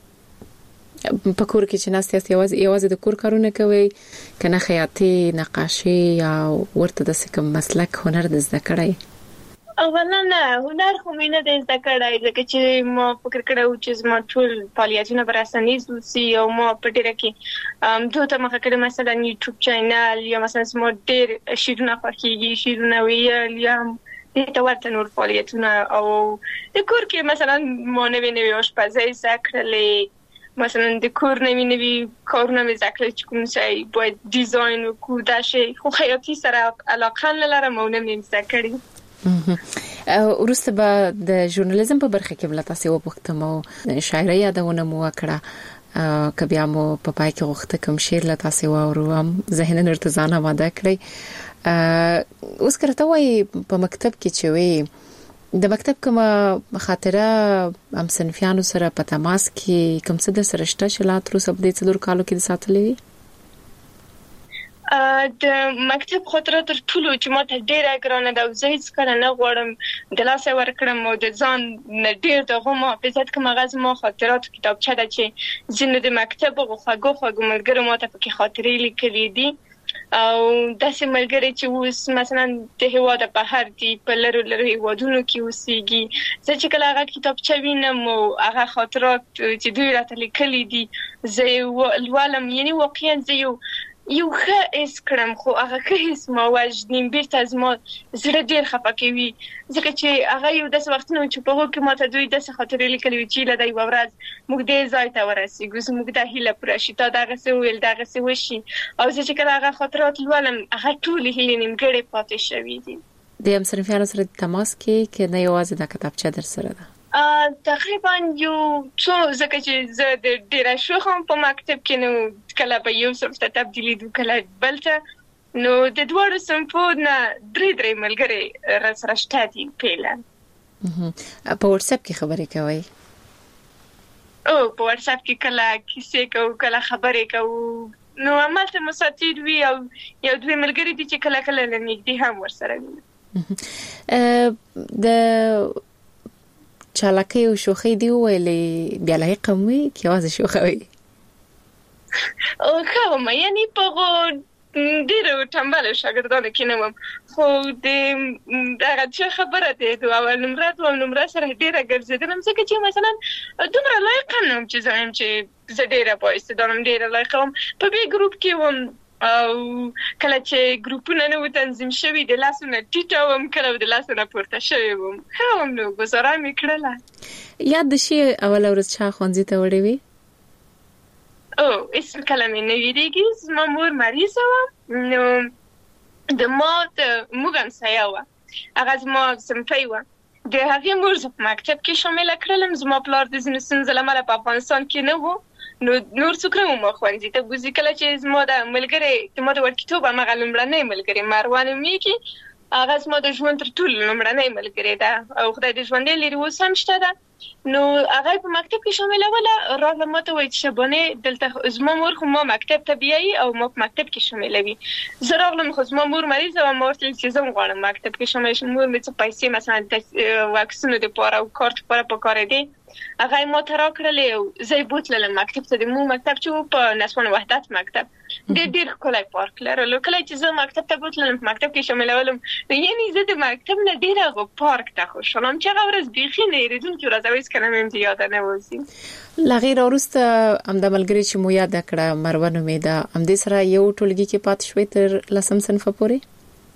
په کور کې چې ناست یاست یوازې یوازې د کور کارونه کوئ که نه خیاطي نقاشي یا ورته داسې کوم مسلک هنر د زده کړی؟ اولا نه هنر خو مې نه دی زده کړی ځکه چې ما فکر کړی و چې زما ټول فعالیتونه به رسنیز اوسي او ما په ډېره کې دوه ته مخه کړې مثلا یوټیوب چینل یا مثلا زما ډېر شعرونه خوښېږي شعرونه ویل یا دې ته ورته نور فعالیتونه او د کور کې مثلا ما نوې نوې آشپزۍ زده کړلې مثلا د کور نوې نوې کارونه مې زده کړل چې کوم شی باید ډیزاین وکړو دا شی خو خیاطي سره علاقه نه لرم او نه مې زده کړې. وروسته به د ژورنالیزم په برخه کې بل تاسو وپوښتم او شاعري یادونه مو وکړه که بیا مو په پای کې غوښته کوم شعر له تاسو واورو هم ذهن ارتزانه ماده کړی. اوس کرته وای په مکتب کې چې وي د مکتب کومه خاطره هم صنفیانو سره په تماس کې کوم څه د سره شته چې لا تر اوسه په دې څلور کالو کې ساتلې وي؟ د مکتب خاطره تر ټولو چې ما ته ډیره ګرانه ده او زه هیڅ کله نه غواړم د لاسه ورکړم او د ځان نه ډیر دغه محافظت کوم. هغه زما خاطرات کتابچه ده چې ځینې د مکتب او خوږو خوږو ملګرو ما ته پکې خاطرې لیکلې دي او داسې ملګري چې اوس مثلا د هېواد په هر دي په لرو لرو هېوادونو کې اوسېږي. زه چې کله هغه کتابچه وینم او هغه خاطرات چې دوی راته لیکلي دي زه یې لولم، یعنې واقعا زه یو یو ښه حس کړم، خو هغه ښه حس ما وژني بیرته زما زړه ډېر خفه کوي ځکه چې هغه یو داسې وختونه چې په هغو کې ما ته دوی داسې خاطرې لیکلي وي چې هیله ده یوه ورځ موږ دې ځای ته ورسېږو، زموږ دا هیله پوره شي، تا دغسې وویل دغسې وشي. او زه چې کله هغه خاطرات لولم هغه ټولې هیلې نیمګړې پاتې شوي دي. د همصنفیانو سره تماس کې که نه یوازې دا کتابچه در سره ده؟ تقریبا یو څو ځکه چې زه د ډیره شوخم په مکتب کې نو کله به یو صنف ته تبدیلیږو کله بل ته، نو د دواړو صنفو نه درې درې ملګري راسره شته دي فعلا. په واتساپ کې خبرې کوئ؟ او په واتساپ کې کله کیسې کوو کله خبرې کوو، نو همالته مساتیر وي او یو دوی ملګري دي چې کله کله له نږدې هم ورسره وي. د چالاکی او شوخی دی ویلې بیا لایق هم وي که یوازې شوخه وي؟ او ښه وم، یعنې په هغو ډېرو ټنبلو شاګردانو کې نه وم، خو د هغه څه خبره دی د اول نمره دوم نمره سره ډېره ګرځېدلم ځکه چې مثلا دومره لایقه نه وم چې زه وایم چې زه ډېره بااستعداده وم، ډېره لایقه وم. په بې ګروپ کې وم او کله چې ګروپونه نه و تنظیم شوي د لاسو نه ټیټه وم، کله د لاسو نه پورته شوې وم. ښه وم، نو ګزاره مې کړله. یاد د شي اوله ورځ چا ښوونځي ته وړې وي؟ او هېڅ کله مې نه ویرېږي. زما مور مریضه وه، نو د ما د موږ همسایه وه، هغه زما صنفۍ وه، د هغې مور زه په مکتب کې شامله کړلم. زما پلار د ځینو ستونزو له امله په افغانستان کې نه و، نو نور څوک نه وم ښوونځي ته بوځي. کله چې زما د ملګرې د ما د وړکیتوب همغه لومړنۍ ملګرې مروه نومېږي، هغه زما د ژوند تر ټولو لومړنۍ ملګرې ده او خدای دې ژوندۍ لري، اوس هم شته ده. نو هغه په مکتب کې شاملوله، راغله ما ته وایي چې شبانې دلته زما مور خو ما مکتب ته بیایي او ما په مکتب کې شاملوي. زه راغلم خو زما مور مریضه وه، ما ورته ویل چې زه هم غواړم مکتب کې شامله شم. مور مې څه پیسې مثلا د واکسینو دپاره او کارت لپاره پکارېدې، هغه یې ما ته راکړلې او زه یې بوتللم مکتب ته. د مو مکتب چې و په نسوان وحدت مکتب ډېر ډېر ښکلی پارک لرلو. کله چې زه مکتب ته بوتللم په مکتب کې شاملولم، یعنې زه د مکتب نه ډېر هغه پارک ته خوشحاله وم چې هغه ورځ بیخي نه هېرېدونکې ورځ او هېڅکله مې هم د یاده نه وځي. له هغې راوروسته همدا ملګرې چې مو یاده کړه مروه نومېده، همدې سره یو ټولګي کې پاتې شوې تر لسم صنفه پورې؟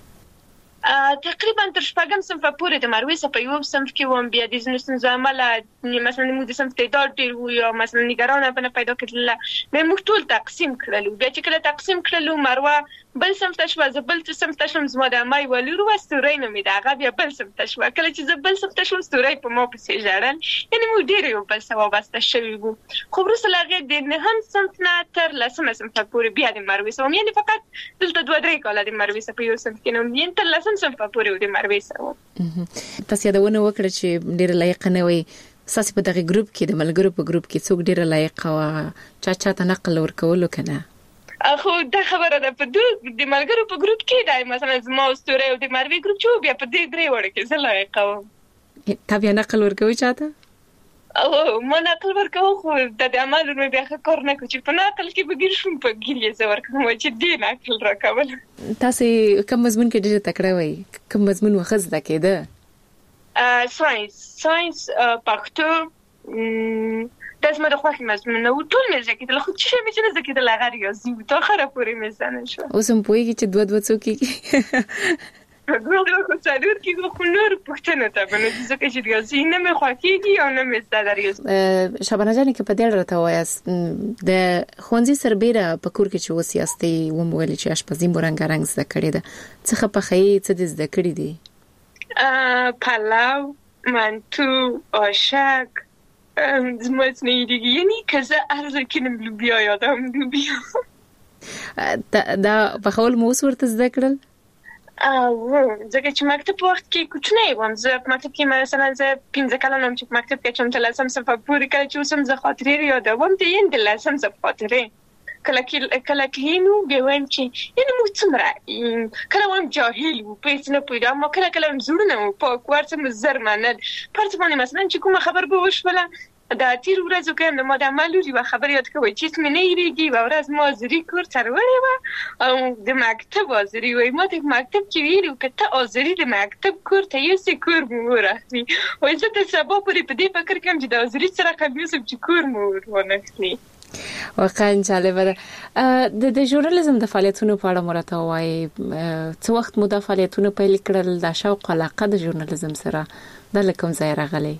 تقریبا تر شپږم صنفه پورې د مروې څخه په یو صنف کې وم. بیا د ځینو ستونزو امله مثلا موږ د صنف تعداد ډېر وو یا مثلا نګرانه به نه پیدا کېدله، بیا موږ ټول تقسیم کړلو. بیا چې کله تقسیم کړلو مروه بل صنف ته شوه، زه بل صنف ته شوم. زما د عمه یوه لور وه ستورۍ نومېده، هغه بیا بل صنف ته شوه. کله چې زه بل صنف ته شوم ستورۍ په ما پسې ژړل، یعنې موږ ډېر یو بل سره وابسته شوي وو. خو وروسته له هغې د نهم صنف نه تر لسمه صنفه پورې بیا د مروې سره وم، یعنې فقط دلته دوه درې کاله د مروې سره په یو صنف کې نه وم، یعنې تر لسم صنفه پورې د مروې سره وم. تاسو یادونه وکړه چې ډېره لایقه نه وئ، ستاسې په دغه ګروپ کې د ملګرو په ګروپ کې څوک ډېره لایقه وه، چا چاته نقل ورکولو که نه؟ خو دا خبره ده په د ملګرو په ګروپ کې دی، مثلا زما او ستورۍ او د مروې ګروپ چې و بیا په دې درې وړو کې زه لایقه وم. تا بیا نقل ورکوي چاته؟ او ما نقل ورکوم، خو د د عمل مې بیا ښه کار نه کړو چې په نقل کې به ګیر شوم، په ګیر یې زه ورکوم چې دې نقل راکول. تاسې کوم مضمون کې ډېره تکړه وئ؟ کوم مضمون وښه زده کېده؟ ساینس ساینس پښتو دا زما د خوښې مضمون و، ټول مې زده کېدل، خو څه شی مې چې نه زده کېدل هغه ریاضي و، تر اخره پورې مې زده نه شوه. اوس هم پوهېږي چې دوه دوه څو کېږي؟ دوه خو څلور کېږي، خو نور پوښتنو ته به نه ځي ځکه چې ریاضي نه مې خوښېږي او نه مې زده ده ریاضي. شبانه جانې که په دې اړه راته ووایاست، د ښوونځي سربېره په کور کې چې اوس یاستئ ومو ویلې چې اشپزي مو رنګارنګ زده کړې ده، څه ښه پخوئ، څه دې زده کړي دي؟ پلو، منتو، آشک، زما څه نه هېرېږي، یعنې که زه هر ځای کښېنم لوبیا یادوم لوبیا. دا پخول مو اوس ورته زده کړل؟ او ځکه چې مکتب وخت کې کوچنی وم زه په مکتب کې مثلا زه پنځه کلن وم چې مکتب کې چې تل لسم صف پورې کله چې اوسم زه خاطرې یادوم ته یې د لسم صف خاطرې کله کې کله کې نو به وایم چې یعنی موږ څومره کله وم جاهل وو په څه نه پوهیدم ما کله کله زړونه په کوارڅم زر منل پرڅ باندې مثلا چې کومه خبر به وشوله دا تیر ورځو کې نو ما د مالوري و خبر یاد کوي چې څه نه یریږي و ورځ ما زری کور ترولې و او د مکتب ازری وای ما د مکتب کې ویلو کته ازری د مکتب کور ته یې سې کور مو راځي وای زه د سبا پورې په دې فکر کوم چې د ازری سره کوم یوسف چې کور مو ورنخلی واقعا جالبه ده د د ژورنالیزم د فعالیتونو په اړه مرته وای څو وخت مو د فعالیتونو پیل کړل د شوق علاقه د ژورنالیزم سره د لکم ځای راغلی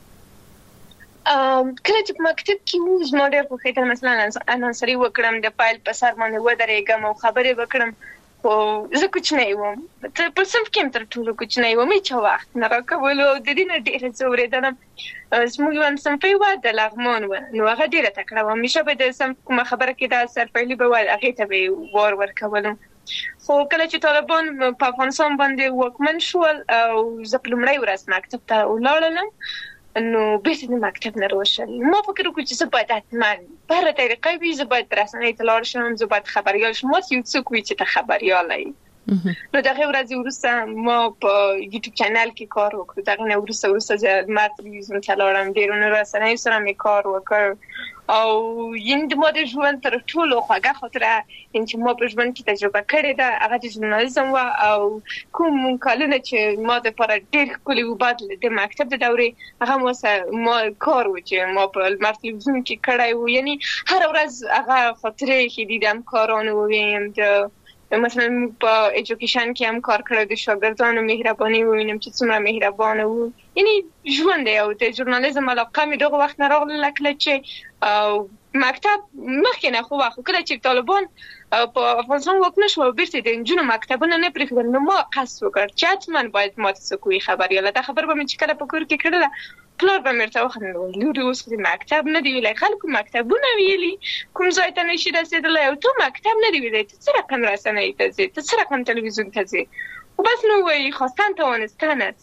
ام کله چې مکتب کې وو زما ډېر په خاطر مثلا انانسري وکړم د فایل په سر باندې ودرېږم او خبرې وکړم خو زه کوچنی وم ته په صنف کې تر ټولو کوچنی وم چې وخت نه راکولو د دې نه ډېر زورېدم زموږ یو صنفي و د لغمان و نو هغه ډېره تکړه و مشه به د صنف کومه خبره کې د سرپیلي به وای هغه ته به ور ورکولم خو کله چې طالبان په افغانستان باندې وکمن شول او زه په لومړی ورځ مکتب ته ولاړم نو بیرته د مکتب نه روشل ما فکر وکړ چې زه باید حتما په هره طریقه وي زه باید رسنۍ ته لاړ شم زه باید خبریال شم یو څوک وي چې ته خبریال یې نو دغه ورځ وروسته ما په یوټیوب چینل کې کار وکړ دغه نه وروسته وروسته زه ما تلویزیون ته لاړم ډیرونه رسنۍ سره مې کار وکړ او یند ما د ژوند تر ټولو خوږه خاطره چې ما په ژوند کې تجربه کړې ده هغه د ژورنالیزم و او کوم کلونه چې ما د لپاره ډېر ښکلي و بعد د مکتب د دورې هغه مو سره ما کار و چې ما په لمر تلویزیون کې کړی و یعنی هر ورځ هغه خاطرې چې دیدم کارونه وویم د مثلا په ایجوکیشن کې هم کار کړو د شاګردانو مهرباني وینم چې څومره مهربانه وو یعنی ژوند دی او د ژورنالیزم علاقه مې دغه وخت نه راغله کله چې او مکتب مخکې نه خو واخو کله چې طالبان په افغانستان وکړ شو بیرته د انجونو مکتبونه نه پرېښودل نو ما قصد وکړ چې حتما باید ما څه کوي خبرياله دا خبر به مې چې کله په کور کې کړله پلار به مې ورته وخندل لوري اوس د مکتب نه دی ویلای خلکو مکتبونه ویلي کوم ځای ته نشي رسېدلی او ته مکتب نه دی ویلای ته څه رقم رسنۍ ته ځې ته څه رقم تلویزیون ته ځې خو بس نو وایي خواستن توانستنت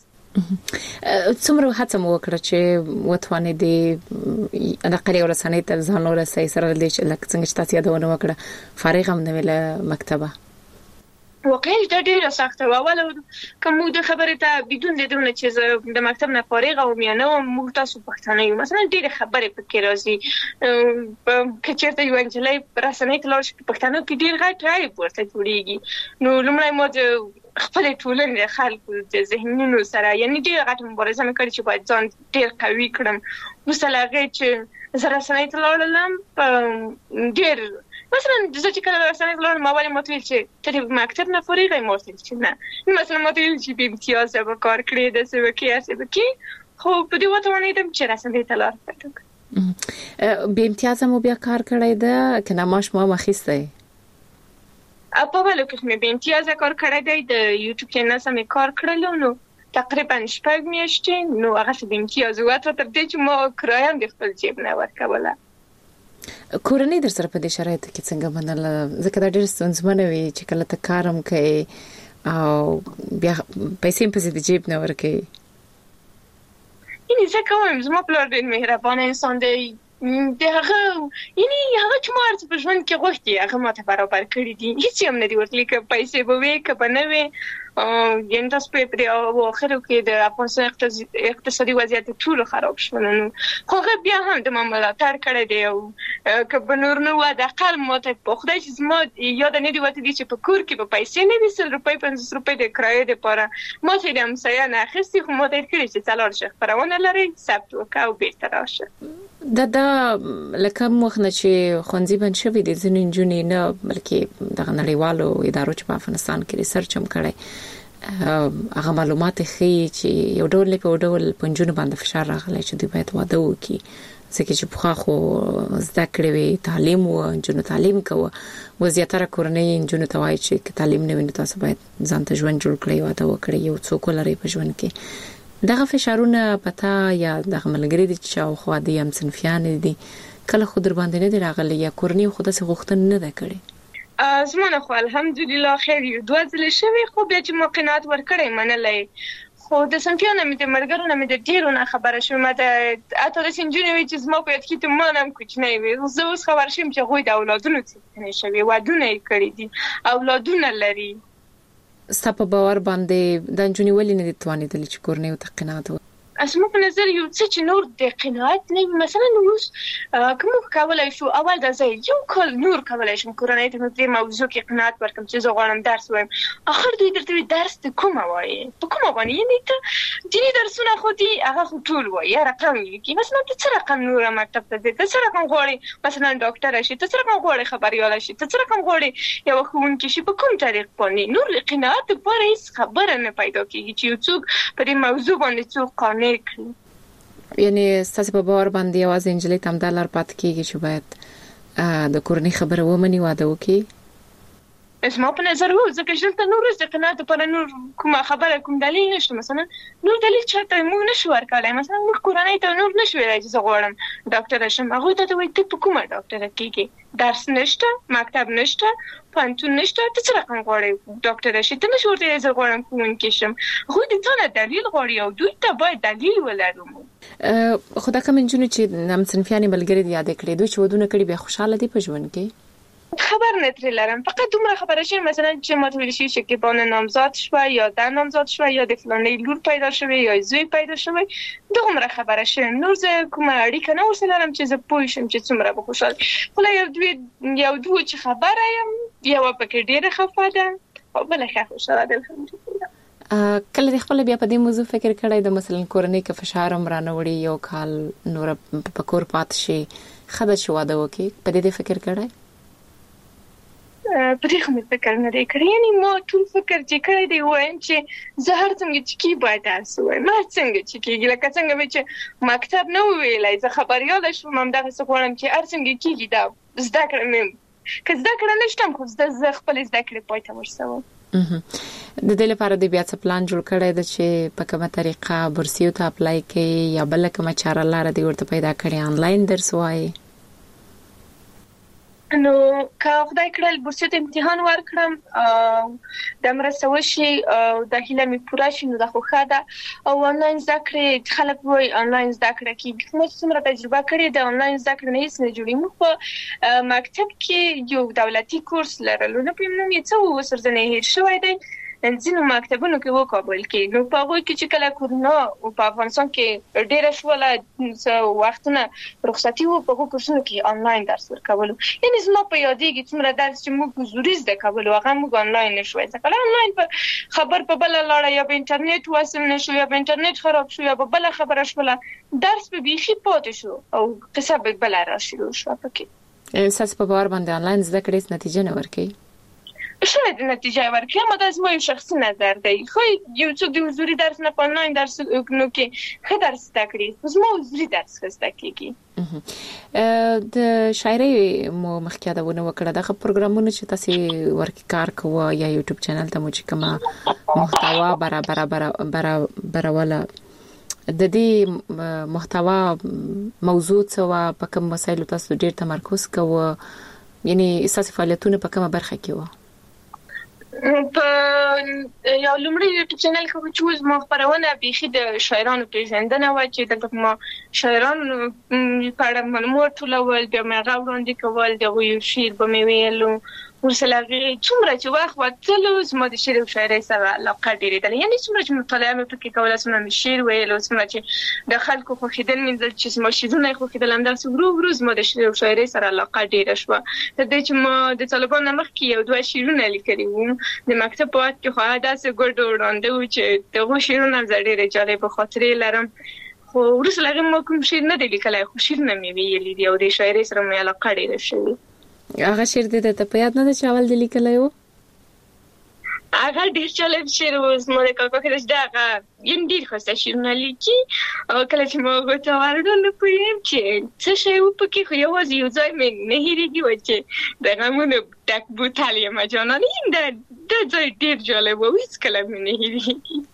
څومره هڅه مو وکړه چې وتوانې د نقلي ورسنۍ ته ځان ورسې سره د لکه څنګه چې تاسو یادونه وکړه فارغ هم نه ویله مکتبه واقعا دا ډیره سخته و اول کوم د خبرې ته بدون د دونه چې د مکتب نه فارغ او میانه او موږ تاسو پښتانه یو مثلا ډیره خبرې پکې راځي کچېرته یو انجلای رسنۍ ته لاړ شي پښتانه کې ډیر غټ راي ورته جوړیږي نو لمړی مو د خپل ټولنې خلکو د ذهنونو سره یعنی ډیر غټ مبارزه مې کړې چې باید ځان ډیر قوي کړم وسلغه چې زه رسنۍ ته لاړم ډیر مثلا زه چې کله رسنۍ ته لاړم اول ما ویل چې ته مکتب نه فارغ یې مو چې نه مثلا ما ویل چې به امتیاز به کار کړی د څه وکي اسه وکي خو په دې وته ونیدم چې رسنۍ ته لاړم به امتیاز مو بیا کار کړی دا کنه ماش ما مخېسته په ولو کې مې به امتیاز کار کړی دی د یوټیوب چینل سم کار کړل نو تقریبا شپږ میاشتې نو هغه به امتیاز وته تر دې چې ما کرایم د خپل جیب نه ورکوله کورنۍ در سره په دې شرایطو کې څنګه منل ځکه دا ډېر ستونزمن وي چې کله ته کارم کوي او بیا پیسې په دې جیب نه ورکوي یعنی زه کوم زما پلار ډېر مهربان انسان دی دغه یعنی هغه چې ما ارته په ژوند کې غوښتي هغه ماته برابر کړی دي هیڅ هم نه دی ورتلی که پیسې به وي که به نه وي یعنی تاسو په دې او اخرو کې د افغانستان اقتصادي وضعیت ټول خراب شول نو خو هغه بیا هم د مملکت کړی دی او که به نور نه و د اقل ماته په خدای چې زما یاد نه دی وته دي چې په کور کې په پیسې نه وي سل روپۍ پنځوس روپۍ د کرایې لپاره ماته د همسایه نه اخیستي خو ماته کړی چې څلور شي خبرونه لري ثبت وکاو بیرته راشه دا دا لکه مخنه چې خونځي بن شوی د ځینې جنې نه بلکې د نړیوالو ادارو چې په افغانستان کې ریسرچ هم کړي هغه معلومات ښیي چې یو ډول په ډول پنځونه باندې فشار راغلی چې دوی باید واده وکړي ځکه چې په خو زده کړې وي تعلیم او جنو تعلیم کوي وضعیت کورنۍ جنو ته وایي چې تعلیم نه ویني تاسو باید ځان ته ژوند جوړ کړئ واده وکړئ یو څوک لري په ژوند کې دغه فشارونه پتا یا دغه ملګری دي چې او خو دي هم صنفيان دي کله خو در باندې نه دی راغلی یا کورنۍ خو داسې غوښتنه نه ده کړې زمونه خو الحمدلله خیر یو دوه ځله شوی خو بیا چې ما قناعت ورکړی منلای خو د سنفیانو مې د مرګرو نه مې د ډیرو نه خبره شوم د اته د سنجونې وی چې زما په یاد کې ته ما نام کوچنی وي زه اوس خبر شوم چې غوي د اولادونو څخه شوی وادونه یې کړی دي اولادونه لري ستاسو په باور باندې د انجونی ولې نه دي توانیدل چې کورنۍ او تقنات اسمه په نظر یو څه چې نور د قناعت نه مثلا اوس کوم کولای شو اول د زه یو کل نور کولای شم کورنۍ ته په موضوع کې قناعت ورکم چې زه غواړم درس وایم اخر دوی درته درس ته کوم وایي په کوم باندې یعنی ته دیني درسونه خو دي هغه خو ټول وایي رقم لیکي مثلا ته څه رقم نور مکتب ته ته څه رقم غواړي مثلا ډاکټر شي ته څه رقم غواړي خبريال شي ته څه رقم غواړي یو ښوونکی شي په کوم طریق باندې نور قناعت په هیڅ خبره نه پیدا کیږي چې یو څوک په موضوع باندې څوک قانع یعنی ستاسو په باور باندې یوازې انجلۍ تم د لار پات کیږي چې باید د کورنۍ خبره ومني واده وکړي اسمه په نظر وو ځکه چې ته نور څه قناعت پر نور کومه خبره کوم دلیل نشته مثلا نور دلیل چې ته مو نشو ورکړای مثلا نور کورنۍ ته نور نشو ویلای چې زه غواړم ډاکټر شم هغه ته وایي ته په کومه ډاکټر کیږي درس نشته مکتب نشته پانتون نشته ته څه رقم غواړي ډاکټر شي ته نشو ورته زه غواړم کوونکی شم خو دې ته دلیل غواړي او دوی ته باید دلیل ولرو خدا کوم جنونو چې نام صنفياني بلګری دی یاد کړی دوی چې ودونه کړي به خوشاله دي په ژوند کې خبر نه تر لرم فقط دومره خبره شي مثلا چې ماتویل شي چې بان نامزاد شوه یا د نامزاد شوه یا د فلانې لور پیدا شوه یا زوی پیدا شوه دومره خبره شي نور زه کومه اړیکه نه ورسره لرم چې زه پوه شم چې څومره به خوشاله خو یو دوی یو دوی چې خبره یم یو پکې ډیره خفه ده او بل ښه خوشاله ده الحمدلله کله د خپل بیا په دې موضوع فکر کړی د مثلا کورنۍ کې فشار هم رانه وړي یو کال نور په کور پات شي خدای شو واده وکي په دې فکر کړی په دې کوم فکر نه دی کړی یعنی ما ټول فکر چې کړی دی وایم چې زه هر څنګه چې کی باید تاسو وایم ما څنګه چې کیږي لکه څنګه چې مکتب نه ویلای زه خبريال شوم هم دغه څه غواړم چې هر څنګه کیږي دا زده کړم که زده کړم نشم خو زه خپل زده کړې پای ته ورسوم د دې لپاره د بیا څه پلان جوړ کړی د چې په کومه طریقه بورسیو ته اپلای کوي یا بل کومه چاره لاره دی ورته پیدا کړی آنلاین درس وایي نو که خدای کړل بورسیو ته امتحان ورکړم د مرسته وشي د هیله می پوره شي نو د خوخه ده او آنلاین زده کړې خلک وای آنلاین زده کړه کې موږ څومره تجربه کړې د آنلاین زده کړې نه هیڅ نه جوړې موږ په مکتب کې یو دولتي کورس لرلو نه پېم نو یې څو وسرځنه هیر شوی دی ځینو مکتبونو کې وکابل کې نو په هغه کې چې کله کورونا او په افغانستان کې ډېر شوله وختونه رخصتي وو په کورسونو کې آنلاین درس ورکولو یعنی زما په یادېږي څومره درس چې موږ حضوري زده کولو هغه موږ آنلاین نشوي ځکه آنلاین په خبر په بل لاړه یا په انټرنیټ وصل نشو یا په انټرنیټ خراب شو یا په بل خبره شوله درس به بيخي پاتې شو او قصه به بل راشي شو پکې اساس په باور باندې آنلاین زده کړې نتیجه نه ورکړي شاید نتیجه ورکړي ما د زما یو شخصي نظر دی خو یو څوک د حضوري درس نه په آنلاین درس نو کې ښه درس زده کړي زما حضوري درس زده کیږي د شاعري مو مخکې دا ونه وکړه دغه پروګرامونه چې تاسو ورکی کار کوو یا یوټیوب چینل ته مو چې کومه محتوا برابر برابر براوله د دې محتوا موضوع څه په کوم مسایلو تاسو ډیر تمرکز کوو یعنی اساسي فعالیتونه په کومه برخه کې وو په یو لومړی یوټیوب چینل کې چې مو خبرونه بيخي د شاعرانو پیژندنه و چې دغه ما شاعرانو په اړه معلومات ټولول بیا مې غوړاندې کول دغه یو شعر به مې ویلو ورسره څومره چې وخت وتلو زما د شعر او شاعرۍ سره علاقه ډېرې ده یعنی څومره چې مطالعه مې پکې کوله څومره مې شعر ویلو څومره چې د خلکو خوښیدل مې چې زما شعرونه خوښیدل همداسې ورو ورو زما د شعر او شاعرۍ سره علاقه ډېره شوه تر دې چې ما د طالبانو مخکې یو دوه شعرونه لیکلي وو د مکتب په وخت کې خو داسې ګډ وړاندې و چې دغه شعرونه زه ډېرې جالبه خاطرې لرم خو وروسته له هغې ما کوم شعر نه دی لیکلی خو شعرونه مې ویلي دي او د شاعرۍ سره مې علاقه ډېره شوې هغه شعر دې ته په یاد نه ده چې اول دې لیکلی و هغه ډېر جالب شعر و زما د کاکا کې چې هغه یعنې ډېر ښایسته شعرونه لیکي او کله چې ما هغو ته ورغلم نه پوهېږم چې څه شی و پکې خو یوازې یو ځای مې نه هېرېږي و چې د غمونو ډک بوتل یمه جانانه دا ځای ډېر جالب و هېڅکله مې نه هېرېږي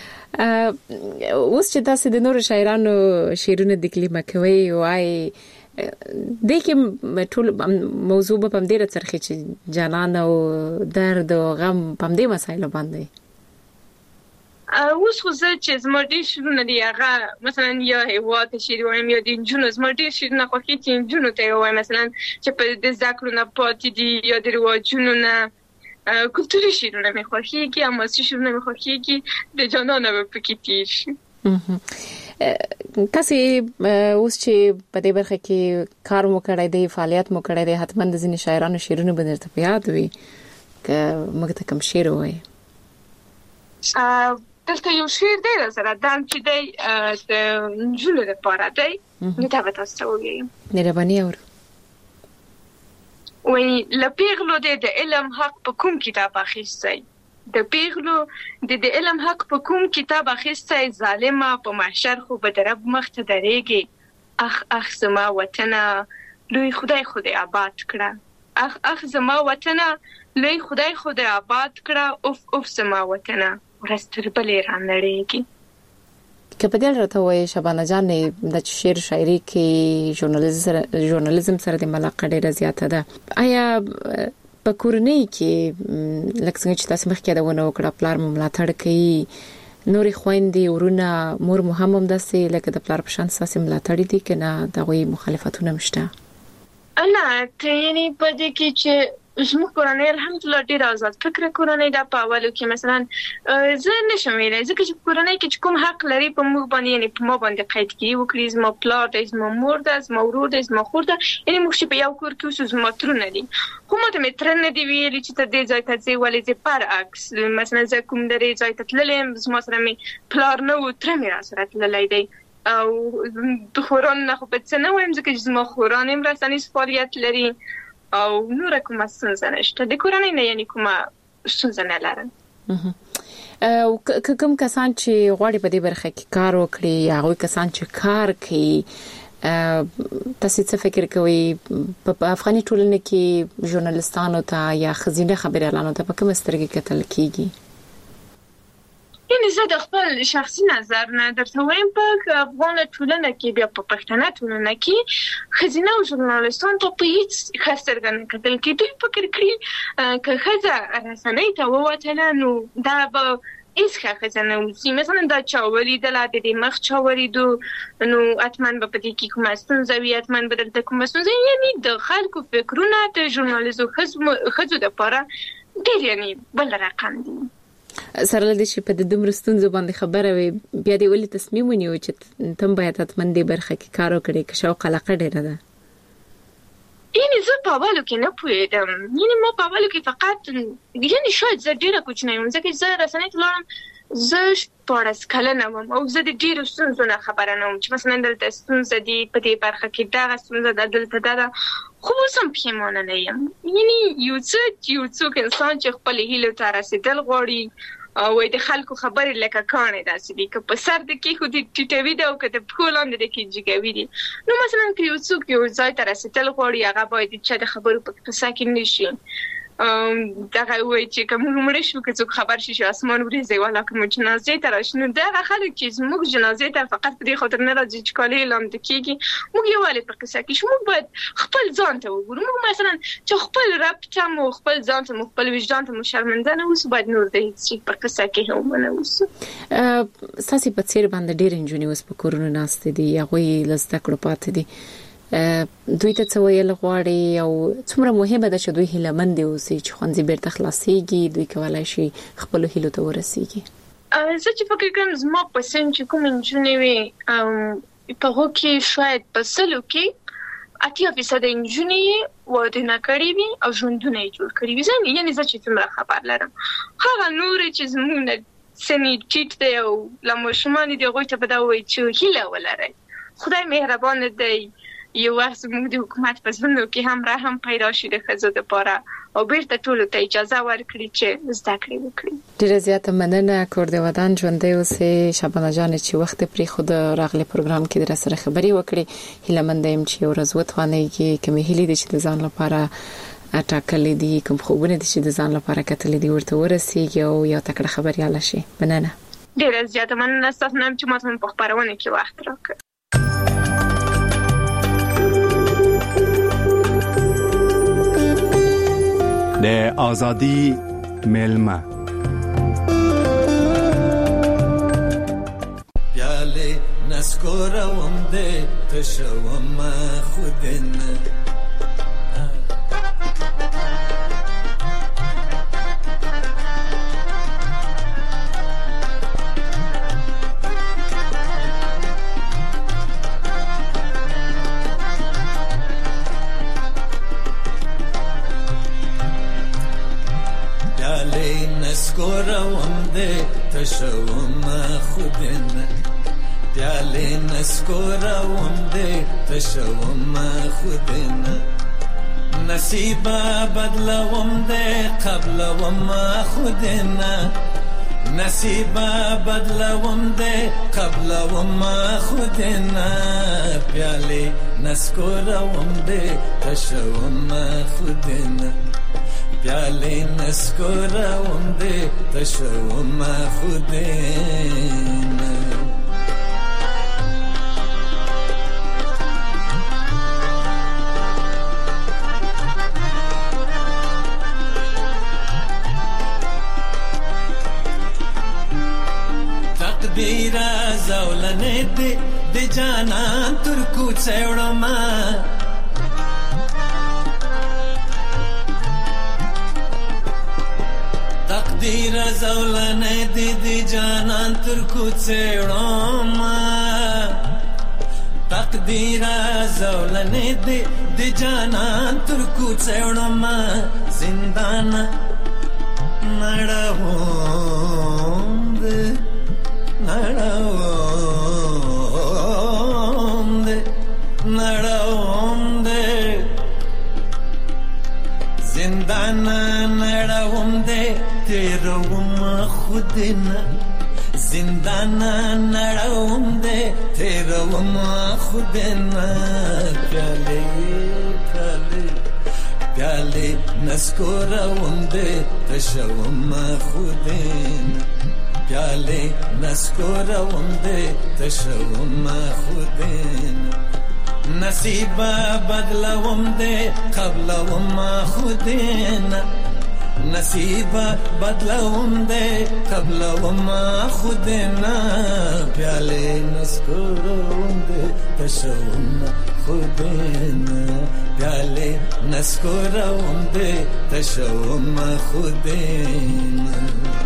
اوس چې تاسو د نورو شاعرانو شعرونه دکلیمه کوي وایي د کې ټول موضوع په هم ډیره ترخی چې جانان او درد او غم په دې مسایلو باندې اوس خو زه چې زما ډېر شعرونه دي هغه مثلا یا هیواد شعر وایم یا د نجونو زما ډېر شعرونه خوښي چې نجونو ته وایم مثلا چې په د ذکر نه پاتې دي یا د رواجونو نه کلتوري شعرونه مې خوښيږي اما شعرونه مې خوښيږي د جانان په پکې تیر شي تاسو اوس چې په دې برخه کې کار مو کړی دی فعالیت مو کړی دی حتمان د ځینې شاعرانو شعرونه به درته په یاد وي که موږ ته کوم شعر وایي دلته یو شعر دی سره دام چې دی د نجونو لپاره دی نو دا به تاسو ته ووایم مهرباني اور وایي له پیغلو دی د علم حق په کوم کتاب اخیستی د پیغلو د د علم حق په کوم کتاب اخیستی ظالمه په محشر خو به د رب مخ ته درېږي اخ اخ زما وطنه لوی خدای خدای آباد کړه اخ اخ زما وطنه لوی خدای خدای آباد کړه اوف اوف زما وطنه ورستر بلې را نړېږي که په دې راته وایي شبانه جان د شعر شاعري کې ژورنالیزم ژورنالیزم سره د ملاقات ډیره زیاته ده آیا په کورنۍ کې لکه څنګه چې تاسو مخکې دا ونه وکړه پلار مو ملاتړ کوي نورې خويندې ورونه مور مو هم همداسې لکه د پلار په شان ساسي ملاتړ دي کنه دغه مخالفتونه مشته انا ته یعنی په دې کې چې زموږ کورنۍ الحمدلله ډېر آزاد فکر کورنۍ دا په اولو کې مثلا زه نشم ویلی ځکه چې کورنۍ کې چې کوم حق لري په موږ باندې یعنی په ما باندې قیدګي وکړي زما پلار دی زما مور ده زما ورور دی زما خور ده یعنی موږ چې په یو کور کې اوسو زما ترونه دي خو ما ته مې تره نه دي ویلي چې ته دې ځای ته ځې ولې ځې برعکس مثلا زه کوم درې ځای ته تللی یم زما سره مې پلار نه و تره مې راسره تللی دی او د خورانو نه خو په څه نه وایم ځکه چې زما خوران هم رسنیز فعالیت لري او نور کومه ستونزه نشته د کورنۍ نه یعنی کومه ستونزه نه لرم او کوم کسان چې غواړي په دې برخه کې کار وکړي یا هغه کسان چې کار کوي تاسو څه فکر کوئ په افغاني ټولنه کې ژورنالستانو ته یا خزینه خبريالانو ته په کوم سترګې کتل کیږي یعنی زه د خپل شخصي نظر نه درته وایم په افغان ټولنه کې بیا په پښتنه ټولنه کې خزینه او ژورنالستان ته په هیڅ خاصه نه کتل کې دوی فکر کړی که خزه رسنۍ ته ووتله نو دا به هیڅ خزانه اوسي مثلا دا چاوري د لا د مخ چاوري دو نو اتمن په دې کې کومه ستونزه وي اتمن بدل ته کومه ستونزه یعنی د خلکو فکرونه د ژورنالیزم خزم خزو د لپاره ډیر یعنی بل رقم دي سره لدې چې په د دومره ستونزو باندې خبره وي بیا دې ولې تصمیم ونیو چې تم باید اتمن دې برخه کې کار وکړي که شوق علاقه ډیره ده یعنی زه په اولو کې نه پوهېدم یعنی ما په اولو کې فقط یعنی شاید زه ډیره کوچنی وم ځکه زه رسنۍ ته لاړم زه شپاړس کلنه وم او زه د ډیرو ستونزو نه خبره نه وم چې مثلا دلته ستونزه دي په دې برخه کې دغه ستونزه ده دلته دا ده خو اوس هم پښیمانه نه یم یعنی یو څه یو څوک انسان چې خپلې هیلو ته رسېدل غواړي او د خلکو خبرې لکه کاڼې داسې دي که په سر د کېښودي ټیټوي دي او که د پښو لاندې د کې جګوي دي نو مثلا که یو څوک یو ځای ته رسېدل غواړي هغه باید د چا د خبرو په قصه کې نه شي دغه وایي چې که موږ مړه شو که څوک خبر شي چې اسمان ورېځي والا که موږ جنازې ته راشو نو دغه خلک چې زموږ جنازې ته فقط په دې خاطر نه راځي چې کالي یې لامده کېږي موږ یووالې په قصه کې شو موږ باید خپل ځان ته وګورو موږ مثلا چې خپل رب ته مو خپل ځان ته مو خپل وجدان ته مو شرمنده نه اوسو باید نور د هېڅ شي په قصه کې هم ونه اوسو ستاسې په څېر باندې ډېرې نجونې اوس په کورونو ناستې دي هغوی له زده کړو پاتې دي دوی ته څه ویل غواړي او څومره مهمه ده چې دوی هیلهمندې اوسي چې ښوونځي بیرته خلاصېږي دوی کولی شي خپلو هیلو ته ورسېږي زه چې فکر کوم زما په سن چې کوم نجونې وي په هغو کې شاید په سلو کې اتیا فیصده نجونې واده نه کړي وي او ژوندونه یې جوړ کړي وي زه یعنې زه چې څومره خبر لرم هغه نورې چې زموږ نه سنې ټیټ دی او له ماشومانې دي هغوی ته به دا ووایي چې هیله ولرئ خدای مهربانه دی یو وخت زموږ د حکومت په زړونو کې هم رحم پیدا شي د ښځو دپاره او بیرته ټولو ته اجازه ورکړي چې زده کړې وکړي ډېره زیاته مننه کور د ودان ژوندی اوسې شبانه جانې چې وخت پرېښود راغلی پروګرام کې درسره خبرې وکړې هیلهمنده یم چې یو ورځ وتوانېږي کومې هیلې دي چې د ځان لپاره ټاکلې دي کوم خوبونه دي چې د ځان لپاره کتلې دي ورته ورسېږي او یو تکړه خبریاله شي مننه ډېره زیاته مننه ستاسو نه چې ما ته په خپرونه کې وخت راکړ د ازادي ملما پیاله نسکورم ده تشوم خودن نسکورم ده تشوم خودن پیاله نسکورم ده تشوم خودن نصیبا بدلوم ده قبلوم خودن نصیبا بدلوم ده قبلوم خودن پیاله نسکورم ده تشوم خودن پیاله نسکورم ده تشوم خودن تقدیر زولنه ده ده جانان ترکو چوڑم تقدیر زولنه دی دی جانان ترکو چیڑم تقدیر زولنه دی دی جانان ترکو چیڑم زندان نڑاوند نڑاوند نڑاوند زندان نڑاوند تیروم خودنا زندان نڑاوم دے تیروم خودنا پیالے پیالے پیالے نسکورم دے تشوم خودنا پیالے نسکورم دے تشوم خودنا نصیبا بدلوم دے قبلوم خودنا نصیبا بدلوم دے قبلوم خودنا پیالے نسکورم دے تشوم خودنا پیالے نسکورم دے تشوم خودنا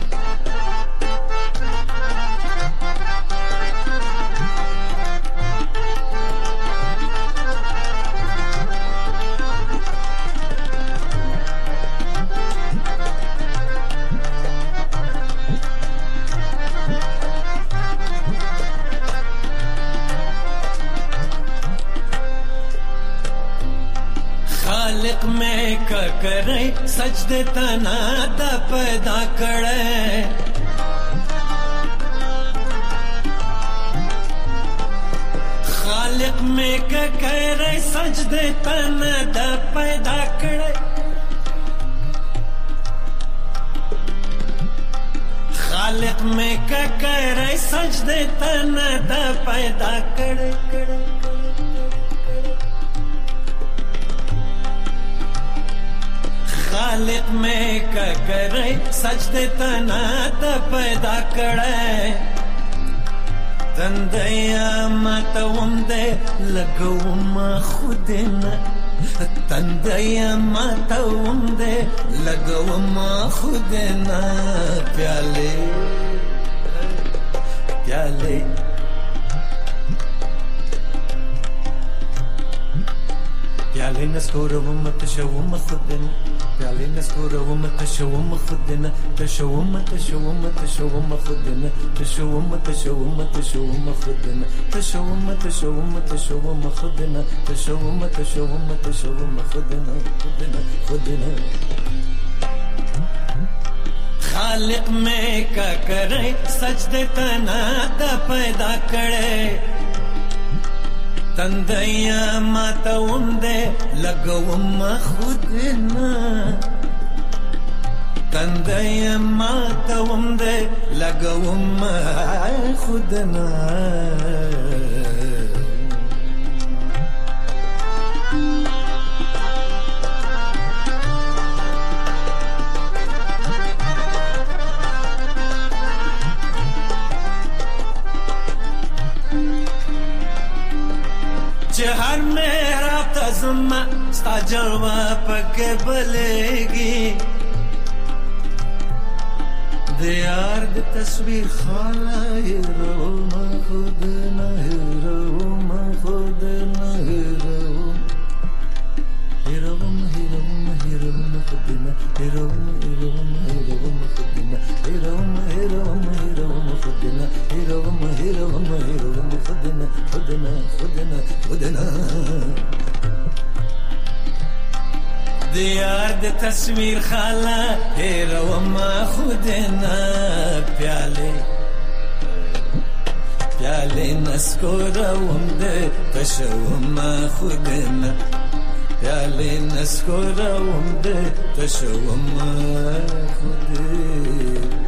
کرے سجدے تنا دا پیدا کرے خالق میں کرے سجدے تنا دا پیدا کرے خالق میں کرے سجدے تنا دا پیدا کرے کرے خالق میں کا کرے سجدے تنا دا پیدا کرے تندیا ماتوم دے لگوم خودنا تندیا ماتوم دے لگوم خودنا پیالے پیالے پیالے نسکورم تشوم خودنا پیالے نسکورم تشوم خودنا تشوم تشوم تشوم خودنا تشوم تشوم تشوم خودنا تشوم تشوم تشوم خودنا تشوم تشوم تشوم خودنا خودنا خودنا خالق میں کا کرے سجدے تنا دا پیدا کرے تندیا ماتوم دے لگوم خودنا تندیا ماتوم دے لگوم خودنا زما ستا جلوه پکې بلېږي د یار د تصویر خاله هېرومه خود نه هېرومه خود نه هېروم هېروم هېروم هېروم خود نه هېروم هېروم هېروم خود نه هېروم هېروم هېروم خود نه هېروم هېروم هېروم خود نه خود نه خود نه خود نه د یار د تصویر خاله هېروم خود نه پیالې پیالې نسکوروم د تشوم خود نه پیالې نسکوروم د تشوم خود